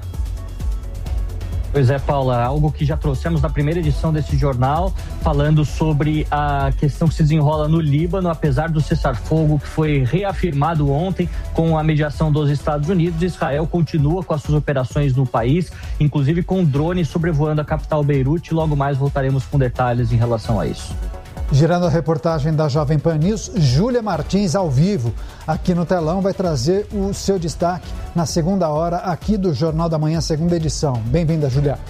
Pois é, Paula, algo que já trouxemos na primeira edição desse jornal, falando sobre a questão que se desenrola no Líbano, apesar do cessar-fogo que foi reafirmado ontem com a mediação dos Estados Unidos. Israel continua com as suas operações no país, inclusive com drones sobrevoando a capital Beirute. Logo mais voltaremos com detalhes em relação a isso. Girando a reportagem da Jovem Pan News, Júlia Martins ao vivo. Aqui no telão vai trazer o seu destaque na segunda hora aqui do Jornal da Manhã, segunda edição. Bem-vinda, Júlia.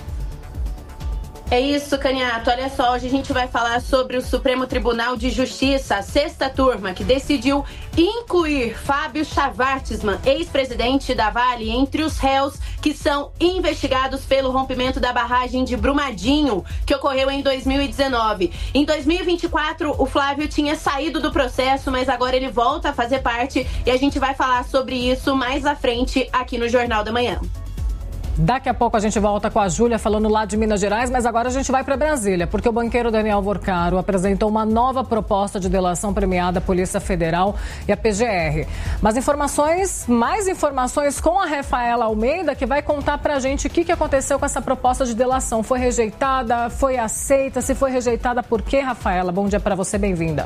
É isso, Caniato. Olha só, hoje a gente vai falar sobre o Supremo Tribunal de Justiça, a sexta turma, que decidiu incluir Fábio Schvartzman, ex-presidente da Vale, entre os réus que são investigados pelo rompimento da barragem de Brumadinho, que ocorreu em dois mil e dezenove. Em dois mil e vinte e quatro, o Flávio tinha saído do processo, mas agora ele volta a fazer parte e a gente vai falar sobre isso mais à frente aqui no Jornal da Manhã. Daqui a pouco a gente volta com a Júlia falando lá de Minas Gerais, mas agora a gente vai para Brasília, porque o banqueiro Daniel Vorcaro apresentou uma nova proposta de delação premiada à Polícia Federal e à P G R. Mas informações, mais informações com a Rafaela Almeida, que vai contar para a gente o que, que aconteceu com essa proposta de delação. Foi rejeitada? Foi aceita? Se foi rejeitada, por quê, Rafaela? Bom dia para você, bem-vinda.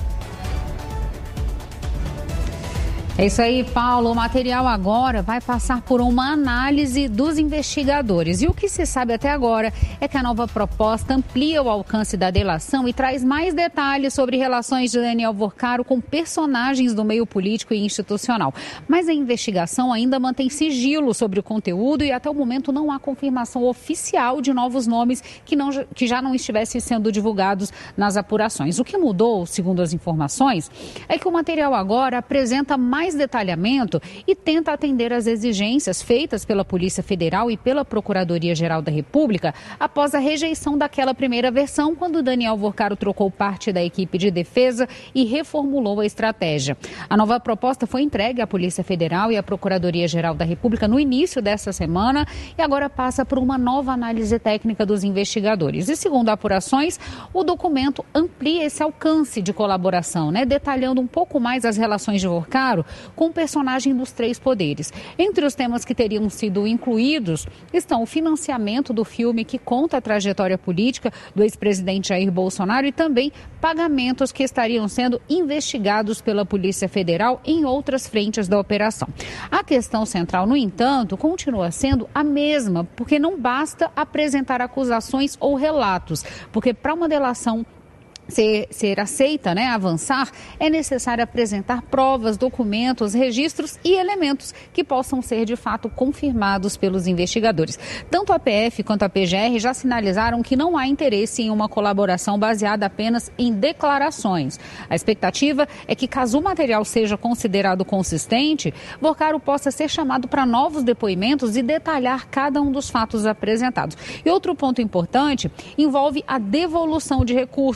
É isso aí, Paulo. O material agora vai passar por uma análise dos investigadores. E o que se sabe até agora é que a nova proposta amplia o alcance da delação e traz mais detalhes sobre relações de Daniel Vorcaro com personagens do meio político e institucional. Mas a investigação ainda mantém sigilo sobre o conteúdo e até o momento não há confirmação oficial de novos nomes que, não, que já não estivessem sendo divulgados nas apurações. O que mudou, segundo as informações, é que o material agora apresenta mais mais detalhamento e tenta atender às exigências feitas pela Polícia Federal e pela Procuradoria-Geral da República após a rejeição daquela primeira versão, quando Daniel Vorcaro trocou parte da equipe de defesa e reformulou a estratégia. A nova proposta foi entregue à Polícia Federal e à Procuradoria-Geral da República no início dessa semana e agora passa por uma nova análise técnica dos investigadores. E segundo apurações, o documento amplia esse alcance de colaboração, né, detalhando um pouco mais as relações de Vorcaro com o personagem dos três poderes. Entre os temas que teriam sido incluídos estão o financiamento do filme que conta a trajetória política do ex-presidente Jair Bolsonaro e também pagamentos que estariam sendo investigados pela Polícia Federal em outras frentes da operação. A questão central, no entanto, continua sendo a mesma, porque não basta apresentar acusações ou relatos, porque para uma delação Ser, ser aceita, né, avançar, é necessário apresentar provas, documentos, registros e elementos que possam ser de fato confirmados pelos investigadores. Tanto a P F quanto a P G R já sinalizaram que não há interesse em uma colaboração baseada apenas em declarações. A expectativa é que, caso o material seja considerado consistente, Vorcaro possa ser chamado para novos depoimentos e detalhar cada um dos fatos apresentados. E outro ponto importante envolve a devolução de recursos.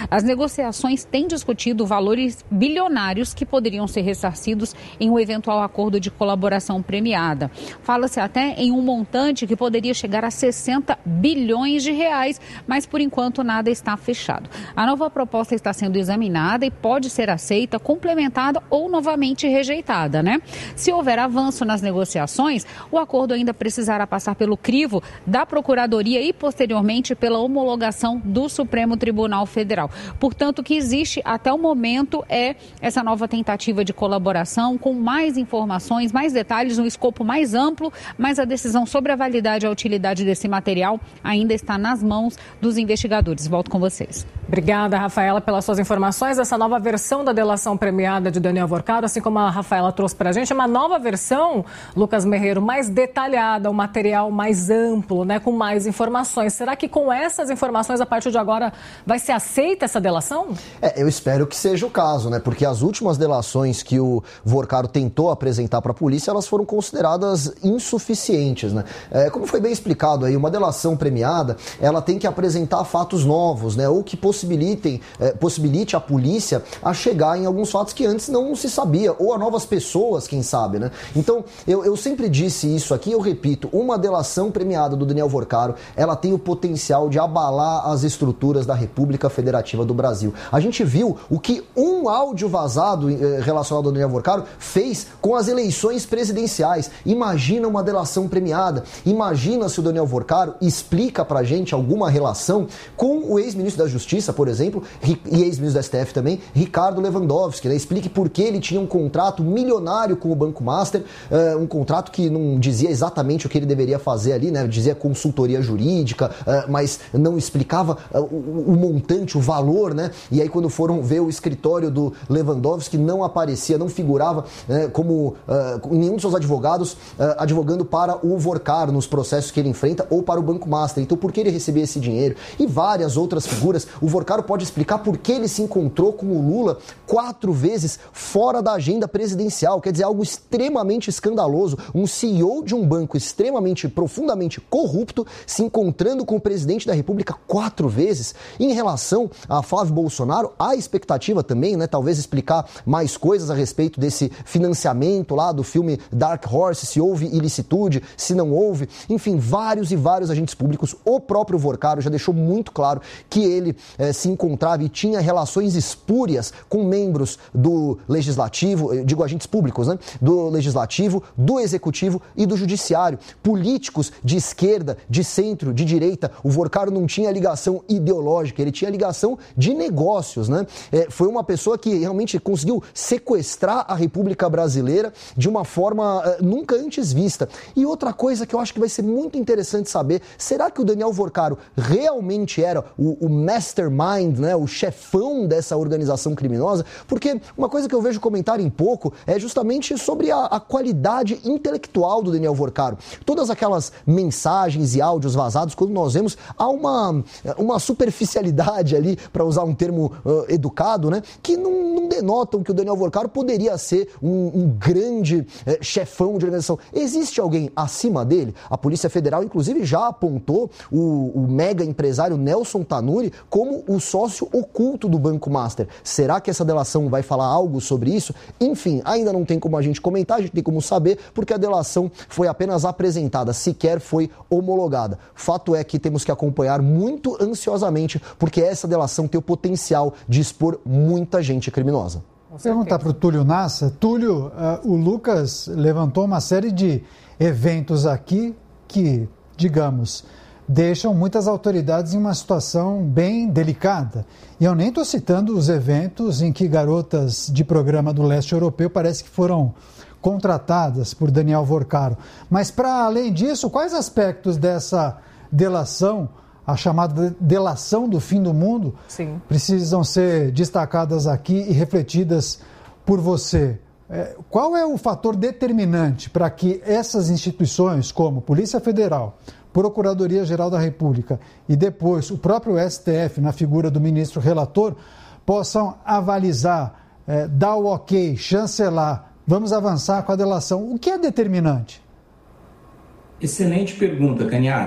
As negociações têm discutido valores bilionários que poderiam ser ressarcidos em um eventual acordo de colaboração premiada. Fala-se até em um montante que poderia chegar a sessenta bilhões de reais, mas por enquanto nada está fechado. A nova proposta está sendo examinada e pode ser aceita, complementada ou novamente rejeitada, né? Se houver avanço nas negociações, o acordo ainda precisará passar pelo crivo da Procuradoria e posteriormente pela homologação do Supremo Tribunal Federal. Portanto, o que existe até o momento é essa nova tentativa de colaboração com mais informações, mais detalhes, um escopo mais amplo, mas a decisão sobre a validade e a utilidade desse material ainda está nas mãos dos investigadores. Volto com vocês. Obrigada, Rafaela, pelas suas informações. Essa nova versão da delação premiada de Daniel Vorcaro, assim como a Rafaela trouxe para a gente, é uma nova versão, Lucas Merreiro, mais detalhada, um material mais amplo, né, com mais informações. Será que com essas informações, a partir de agora, vai ser aceita essa delação? É, eu espero que seja o caso, né? Porque as últimas delações que o Vorcaro tentou apresentar para a polícia, elas foram consideradas insuficientes, né? É, como foi bem explicado aí, uma delação premiada, ela tem que apresentar fatos novos, né? Ou que possibilitem, é, possibilite a polícia a chegar em alguns fatos que antes não se sabia, ou a novas pessoas, quem sabe, né? Então, eu, eu sempre disse isso aqui, eu repito, uma delação premiada do Daniel Vorcaro, ela tem o potencial de abalar as estruturas da República Federativa do Brasil. A gente viu o que um áudio vazado eh, relacionado ao Daniel Vorcaro fez com as eleições presidenciais. Imagina uma delação premiada. Imagina se o Daniel Vorcaro explica pra gente alguma relação com o ex-ministro da Justiça, por exemplo, e ex-ministro da S T F também, Ricardo Lewandowski, né? Explique por que ele tinha um contrato milionário com o Banco Master, uh, um contrato que não dizia exatamente o que ele deveria fazer ali, né? Dizia consultoria jurídica, uh, mas não explicava uh, o, o montante, o valor, né? E aí quando foram ver o escritório do Lewandowski, não aparecia, não figurava uh, como uh, nenhum dos seus advogados uh, advogando para o Vorcaro nos processos que ele enfrenta ou para o Banco Master. Então por que ele recebia esse dinheiro? E várias outras figuras. O Vorcaro pode explicar por que ele se encontrou com o Lula quatro vezes fora da agenda presidencial. Quer dizer, algo extremamente escandaloso. Um C E O de um banco extremamente, profundamente corrupto se encontrando com o presidente da República quatro vezes. Em relação a Flávio Bolsonaro, há expectativa também, né? Talvez explicar mais coisas a respeito desse financiamento lá do filme Dark Horse, se houve ilicitude, se não houve. Enfim, vários e vários agentes públicos. O próprio Vorcaro já deixou muito claro que ele eh, se encontrava e tinha relações espúrias com membros do Legislativo, eu digo agentes públicos, né? Do Legislativo, do Executivo e do Judiciário. Políticos de esquerda, de centro, de direita. O Vorcaro não tinha ligação ideológica, ele tinha ligação de negócios, né? É, foi uma pessoa que realmente conseguiu sequestrar a República Brasileira de uma forma uh, nunca antes vista. E outra coisa que eu acho que vai ser muito interessante saber, será que o Daniel Vorcaro realmente era o, o mastermind, né? O chefão dessa organização criminosa? Porque uma coisa que eu vejo comentar em pouco é justamente sobre a, a qualidade intelectual do Daniel Vorcaro. Todas aquelas mensagens e áudios vazados, quando nós vemos, há uma, uma superficialidade ali, para usar um termo uh, educado, né? Que não, não denotam que o Daniel Vorcaro poderia ser um, um grande uh, chefão de organização. Existe alguém acima dele? A Polícia Federal, inclusive, já apontou o, o mega empresário Nelson Tanuri como o sócio oculto do Banco Master. Será que essa delação vai falar algo sobre isso? Enfim, ainda não tem como a gente comentar, a gente tem como saber, porque a delação foi apenas apresentada, sequer foi homologada. Fato é que temos que acompanhar muito ansiosamente, porque essa delação tem o potencial de expor muita gente criminosa. Vou perguntar para o Túlio Nassa. Túlio, uh, o Lucas levantou uma série de eventos aqui que, digamos, deixam muitas autoridades em uma situação bem delicada. E eu nem estou citando os eventos em que garotas de programa do leste europeu parece que foram contratadas por Daniel Vorcaro. Mas, para além disso, quais aspectos dessa delação, a chamada delação do fim do mundo, Sim. precisam ser destacadas aqui e refletidas por você? É, qual é o fator determinante para que essas instituições, como Polícia Federal, Procuradoria-Geral da República e depois o próprio S T F, na figura do ministro relator, possam avalizar, é, dar o ok, chancelar, vamos avançar com a delação? O que é determinante? Excelente pergunta, Caniato.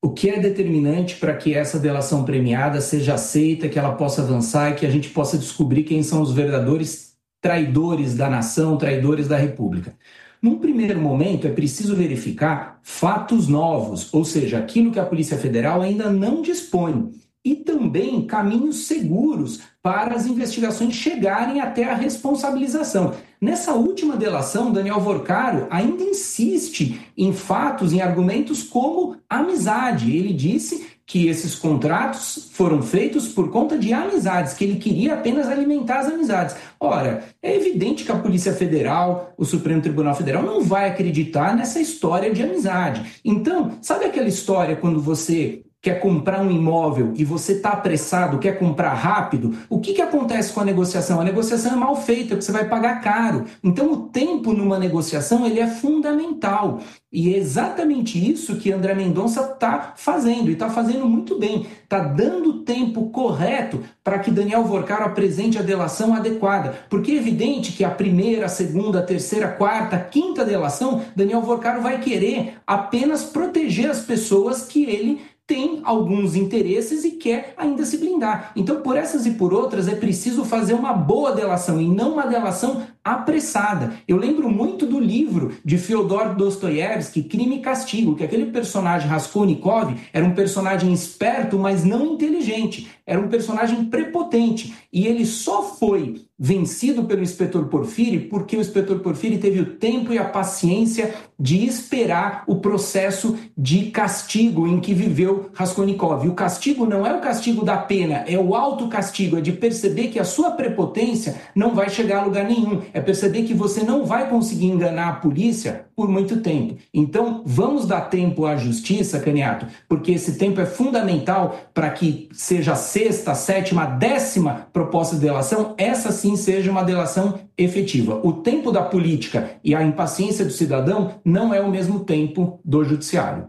o que é determinante para que essa delação premiada seja aceita, que ela possa avançar e que a gente possa descobrir quem são os verdadeiros traidores da nação, traidores da República. Num primeiro momento, é preciso verificar fatos novos, ou seja, aquilo que a Polícia Federal ainda não dispõe, e também caminhos seguros para as investigações chegarem até a responsabilização. Nessa última delação, Daniel Vorcaro ainda insiste em fatos, em argumentos como amizade. Ele disse que esses contratos foram feitos por conta de amizades, que ele queria apenas alimentar as amizades. Ora, é evidente que a Polícia Federal, o Supremo Tribunal Federal, não vai acreditar nessa história de amizade. Então, sabe aquela história quando você quer comprar um imóvel e você está apressado, quer comprar rápido, o que, que acontece com a negociação? A negociação é mal feita, porque você vai pagar caro. Então, o tempo numa negociação ele é fundamental. E é exatamente isso que André Mendonça está fazendo, e está fazendo muito bem. Está dando o tempo correto para que Daniel Vorcaro apresente a delação adequada. Porque é evidente que a primeira, a segunda, a terceira, a quarta, a quinta delação, Daniel Vorcaro vai querer apenas proteger as pessoas que ele tem alguns interesses e quer ainda se blindar. Então, por essas e por outras, é preciso fazer uma boa delação e não uma delação apressada. Eu lembro muito do livro de Fyodor Dostoiévski, Crime e Castigo, que aquele personagem Raskolnikov era um personagem esperto, mas não inteligente. Era um personagem prepotente. E ele só foi vencido pelo inspetor Porfíri porque o inspetor Porfíri teve o tempo e a paciência de esperar o processo de castigo em que viveu Raskolnikov. E o castigo não é o castigo da pena, é o autocastigo, é de perceber que a sua prepotência não vai chegar a lugar nenhum. É perceber que você não vai conseguir enganar a polícia por muito tempo. Então, vamos dar tempo à justiça, Caniato, porque esse tempo é fundamental para que seja a sexta, a sétima, a décima proposta de delação, essa sim seja uma delação efetiva. O tempo da política e a impaciência do cidadão não é o mesmo tempo do judiciário.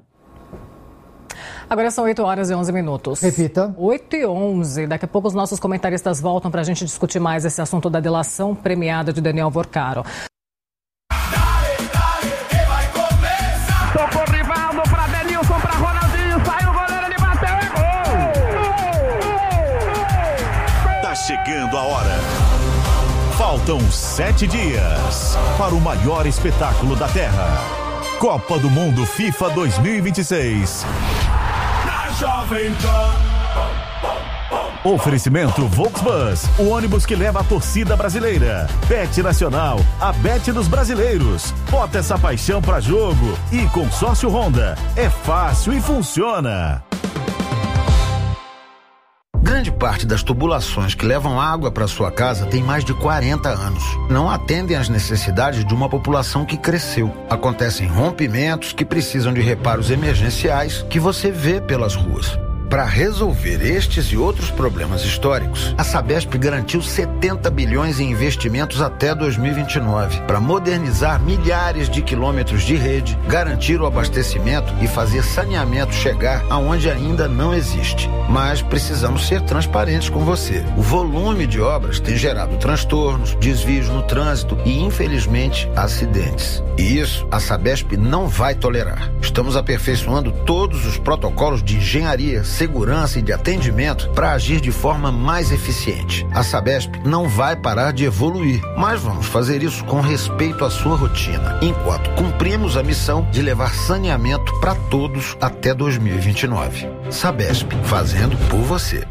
Agora são oito horas e onze minutos. Repita. oito e onze. Daqui a pouco os nossos comentaristas voltam para a gente discutir mais esse assunto da delação premiada de Daniel Vorcaro. Tocou Rivaldo para Denilson, para Ronaldinho, saiu o goleiro, ele bateu, é gol! Tá chegando a hora. Faltam sete dias para o maior espetáculo da Terra. Copa do Mundo FIFA dois mil e vinte e seis. Jovem Pan. Oferecimento Volksbus, o ônibus que leva a torcida brasileira. Bet Nacional, a Bet dos brasileiros. Bota essa paixão pra jogo. E Consórcio Honda, é fácil e funciona. Grande parte das tubulações que levam água para sua casa tem mais de quarenta anos. Não atendem às necessidades de uma população que cresceu. Acontecem rompimentos que precisam de reparos emergenciais que você vê pelas ruas. Para resolver estes e outros problemas históricos, a Sabesp garantiu setenta bilhões em investimentos até dois mil e vinte e nove para modernizar milhares de quilômetros de rede, garantir o abastecimento e fazer saneamento chegar aonde ainda não existe. Mas precisamos ser transparentes com você. O volume de obras tem gerado transtornos, desvios no trânsito e, infelizmente, acidentes. E isso a Sabesp não vai tolerar. Estamos aperfeiçoando todos os protocolos de engenharia, segurança e de atendimento para agir de forma mais eficiente. A Sabesp não vai parar de evoluir, mas vamos fazer isso com respeito à sua rotina, enquanto cumprimos a missão de levar saneamento para todos até dois mil e vinte e nove. Sabesp, fazendo por você.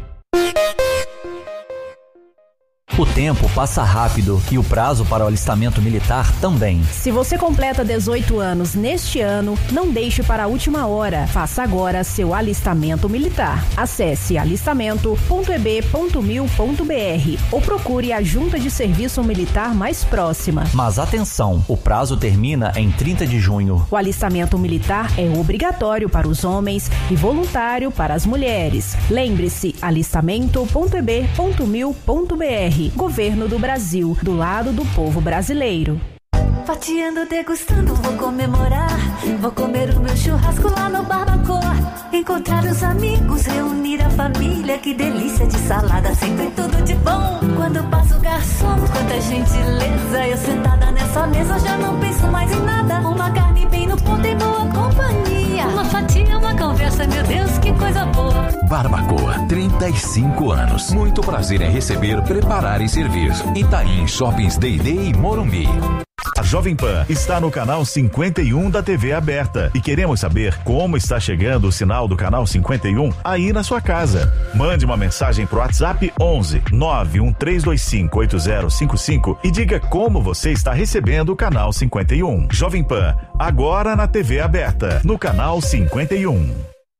O tempo passa rápido e o prazo para o alistamento militar também. Se você completa dezoito anos neste ano, não deixe para a última hora. Faça agora seu alistamento militar. Acesse alistamento ponto e b ponto mil ponto b r ou procure a junta de serviço militar mais próxima. Mas atenção, o prazo termina em trinta de junho. O alistamento militar é obrigatório para os homens e voluntário para as mulheres. Lembre-se, alistamento ponto e b ponto mil ponto b r. Governo do Brasil, do lado do povo brasileiro. Fatiando, degustando, vou comemorar. Vou comer o meu churrasco lá no Barbacoa. Encontrar os amigos, reunir a família. Que delícia de salada, sempre tudo de bom. Quando passa o garçom, quanta gentileza. Eu sentada nessa mesa já não penso mais em nada. Uma carne bem no ponto em boa companhia. Uma simpatia, uma conversa, meu Deus, que coisa boa. Barbacoa, trinta e cinco anos. Muito prazer em receber, preparar e servir. Itaim Shoppings D e D e Morumbi. A Jovem Pan está no canal cinquenta e um da T V aberta e queremos saber como está chegando o sinal do canal cinquenta e um aí na sua casa. Mande uma mensagem pro WhatsApp onze nove um três dois cinco oito zero cinco cinco e diga como você está recebendo o canal cinquenta e um. Jovem Pan, agora na T V aberta, no canal cinquenta e um.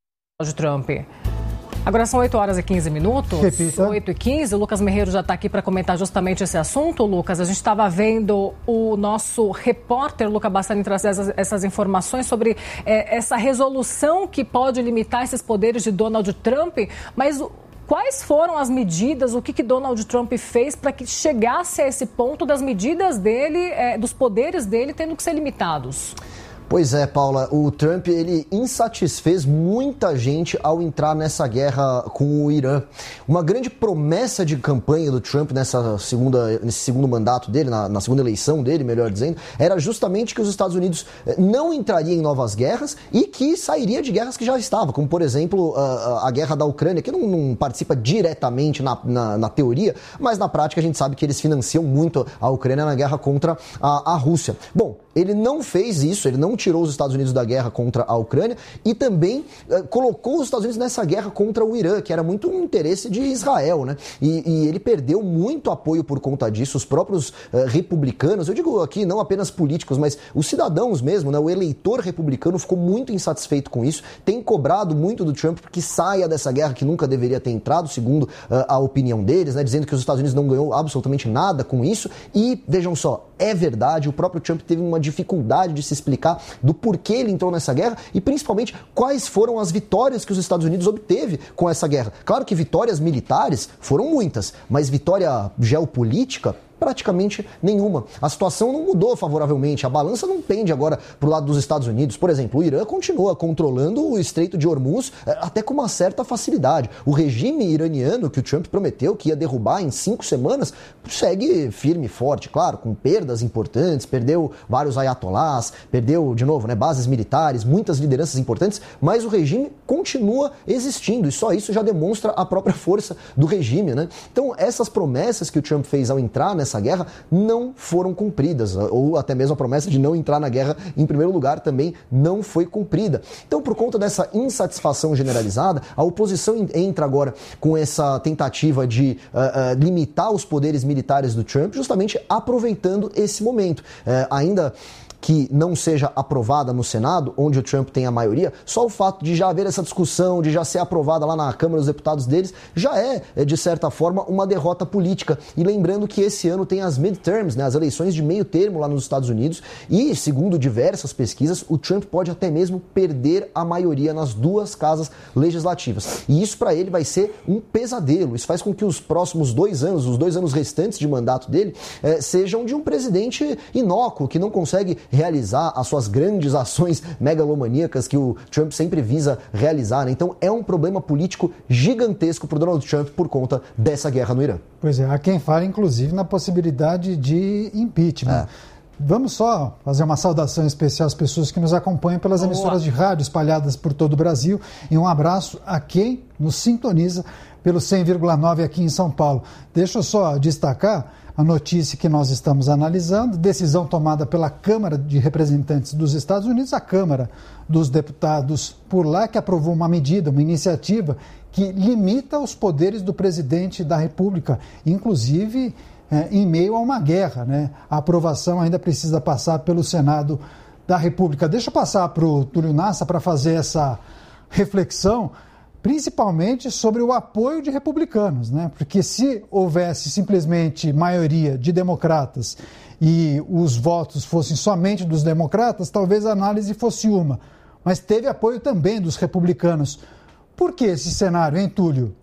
De Trump. Agora são oito horas e quinze minutos. Repita. oito e quinze. O Lucas Merreiro já está aqui para comentar justamente esse assunto. Lucas, a gente estava vendo o nosso repórter, Luca Bassani, trazer essas, essas informações sobre é, essa resolução que pode limitar esses poderes de Donald Trump. Mas quais foram as medidas, o que, que Donald Trump fez para que chegasse a esse ponto das medidas dele, é, dos poderes dele tendo que ser limitados? Pois é, Paula, o Trump, ele insatisfez muita gente ao entrar nessa guerra com o Irã. Uma grande promessa de campanha do Trump nessa segunda, nesse segundo mandato dele, na, na segunda eleição dele, melhor dizendo, era justamente que os Estados Unidos não entrariam em novas guerras e que sairia de guerras que já estavam, como, por exemplo, a, a guerra da Ucrânia, que não, não participa diretamente na, na, na teoria, mas na prática a gente sabe que eles financiam muito a Ucrânia na guerra contra a, a Rússia. Bom, ele não fez isso, ele não tirou os Estados Unidos da guerra contra a Ucrânia e também uh, colocou os Estados Unidos nessa guerra contra o Irã, que era muito um interesse de Israel, né? E, e ele perdeu muito apoio por conta disso. Os próprios uh, republicanos, eu digo aqui não apenas políticos, mas os cidadãos mesmo, né? O eleitor republicano ficou muito insatisfeito com isso, tem cobrado muito do Trump que saia dessa guerra que nunca deveria ter entrado, segundo uh, a opinião deles, né? Dizendo que os Estados Unidos não ganhou absolutamente nada com isso. E, vejam só, é verdade, o próprio Trump teve uma dificuldade de se explicar do porquê ele entrou nessa guerra e principalmente quais foram as vitórias que os Estados Unidos obteve com essa guerra. Claro que vitórias militares foram muitas, mas vitória geopolítica praticamente nenhuma. A situação não mudou favoravelmente, a balança não pende agora para o lado dos Estados Unidos. Por exemplo, o Irã continua controlando o Estreito de Hormuz até com uma certa facilidade. O regime iraniano que o Trump prometeu que ia derrubar em cinco semanas segue firme e forte, claro, com perdas importantes, perdeu vários ayatolás, perdeu, de novo, né, bases militares, muitas lideranças importantes, mas o regime continua existindo e só isso já demonstra a própria força do regime, né? Então, essas promessas que o Trump fez ao entrar nessa guerra não foram cumpridas, ou até mesmo a promessa de não entrar na guerra em primeiro lugar também não foi cumprida. Então, por conta dessa insatisfação generalizada, a oposição entra agora com essa tentativa de uh, uh, limitar os poderes militares do Trump, justamente aproveitando esse momento. Uh, ainda que não seja aprovada no Senado, onde o Trump tem a maioria, só o fato de já haver essa discussão, de já ser aprovada lá na Câmara dos Deputados deles, já é, de certa forma, uma derrota política. E lembrando que esse ano tem as midterms, né, as eleições de meio termo lá nos Estados Unidos, e, segundo diversas pesquisas, o Trump pode até mesmo perder a maioria nas duas casas legislativas. E isso, para ele, vai ser um pesadelo. Isso faz com que os próximos dois anos, os dois anos restantes de mandato dele, eh, sejam de um presidente inócuo, que não consegue realizar as suas grandes ações megalomaníacas que o Trump sempre visa realizar, né? Então é um problema político gigantesco para o Donald Trump por conta dessa guerra no Irã. Pois é, há quem fale inclusive na possibilidade de impeachment. É. Vamos só fazer uma saudação especial às pessoas que nos acompanham pelas Boa. emissoras de rádio espalhadas por todo o Brasil e um abraço a quem nos sintoniza pelo cem vírgula nove aqui em São Paulo. Deixa eu só destacar a notícia que nós estamos analisando, decisão tomada pela Câmara de Representantes dos Estados Unidos, a Câmara dos Deputados por lá, que aprovou uma medida, uma iniciativa que limita os poderes do presidente da República, inclusive é, em meio a uma guerra, né? A aprovação ainda precisa passar pelo Senado da República. Deixa eu passar para o Túlio Nassa para fazer essa reflexão, principalmente sobre o apoio de republicanos, né? Porque se houvesse simplesmente maioria de democratas e os votos fossem somente dos democratas, talvez a análise fosse uma. Mas teve apoio também dos republicanos. Por que esse cenário, hein, Túlio?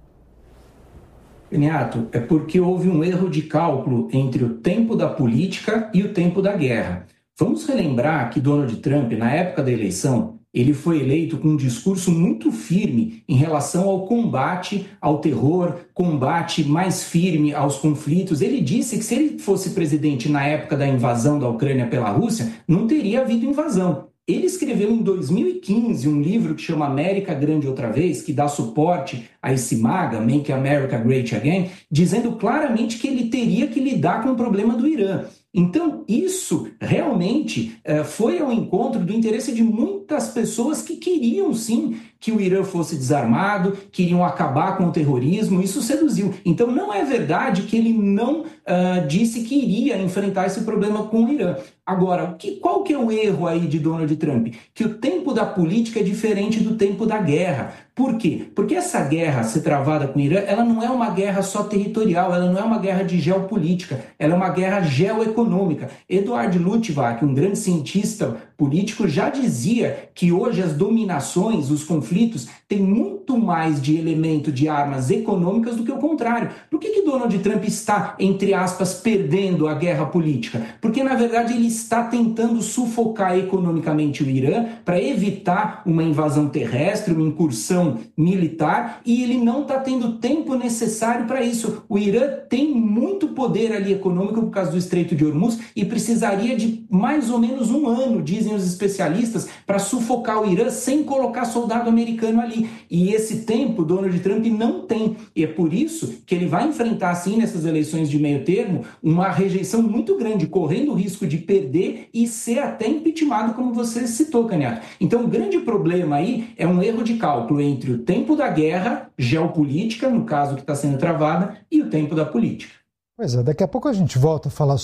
Peniato, é porque houve um erro de cálculo entre o tempo da política e o tempo da guerra. Vamos relembrar que Donald Trump, na época da eleição, ele foi eleito com um discurso muito firme em relação ao combate ao terror, combate mais firme aos conflitos. Ele disse que se ele fosse presidente na época da invasão da Ucrânia pela Rússia, não teria havido invasão. Ele escreveu em dois mil e quinze um livro que chama América Grande Outra Vez, que dá suporte a esse MAGA, Make America Great Again, dizendo claramente que ele teria que lidar com o problema do Irã. Então, isso realmente eh, foi ao encontro do interesse de muitas pessoas que queriam, sim, que o Irã fosse desarmado, queriam acabar com o terrorismo, isso seduziu. Então, não é verdade que ele não uh, disse que iria enfrentar esse problema com o Irã. Agora, que, qual que é o erro aí de Donald Trump? Que o tempo da política é diferente do tempo da guerra. Por quê? Porque essa guerra ser travada com o Irã, ela não é uma guerra só territorial, ela não é uma guerra de geopolítica, ela é uma guerra geoeconômica. Eduard Luttwak, um grande cientista político, já dizia que hoje as dominações, os conflitos, têm muito mais de elemento de armas econômicas do que o contrário. Por que que Donald Trump está, entre aspas, perdendo a guerra política? Porque, na verdade, ele está tentando sufocar economicamente o Irã para evitar uma invasão terrestre, uma incursão militar, e ele não está tendo tempo necessário para isso. O Irã tem muito poder ali econômico por causa do Estreito de Hormuz e precisaria de mais ou menos um ano, dizem os especialistas, para sufocar o Irã sem colocar soldado americano ali. E esse tempo Donald Trump não tem. E é por isso que ele vai enfrentar, assim, nessas eleições de meio termo, uma rejeição muito grande, correndo o risco de perder e ser até impeachmentado, como você citou, Canhato. Então, o grande problema aí é um erro de cálculo entre o tempo da guerra geopolítica, no caso que está sendo travada, e o tempo da política. Pois é, daqui a pouco a gente volta a falar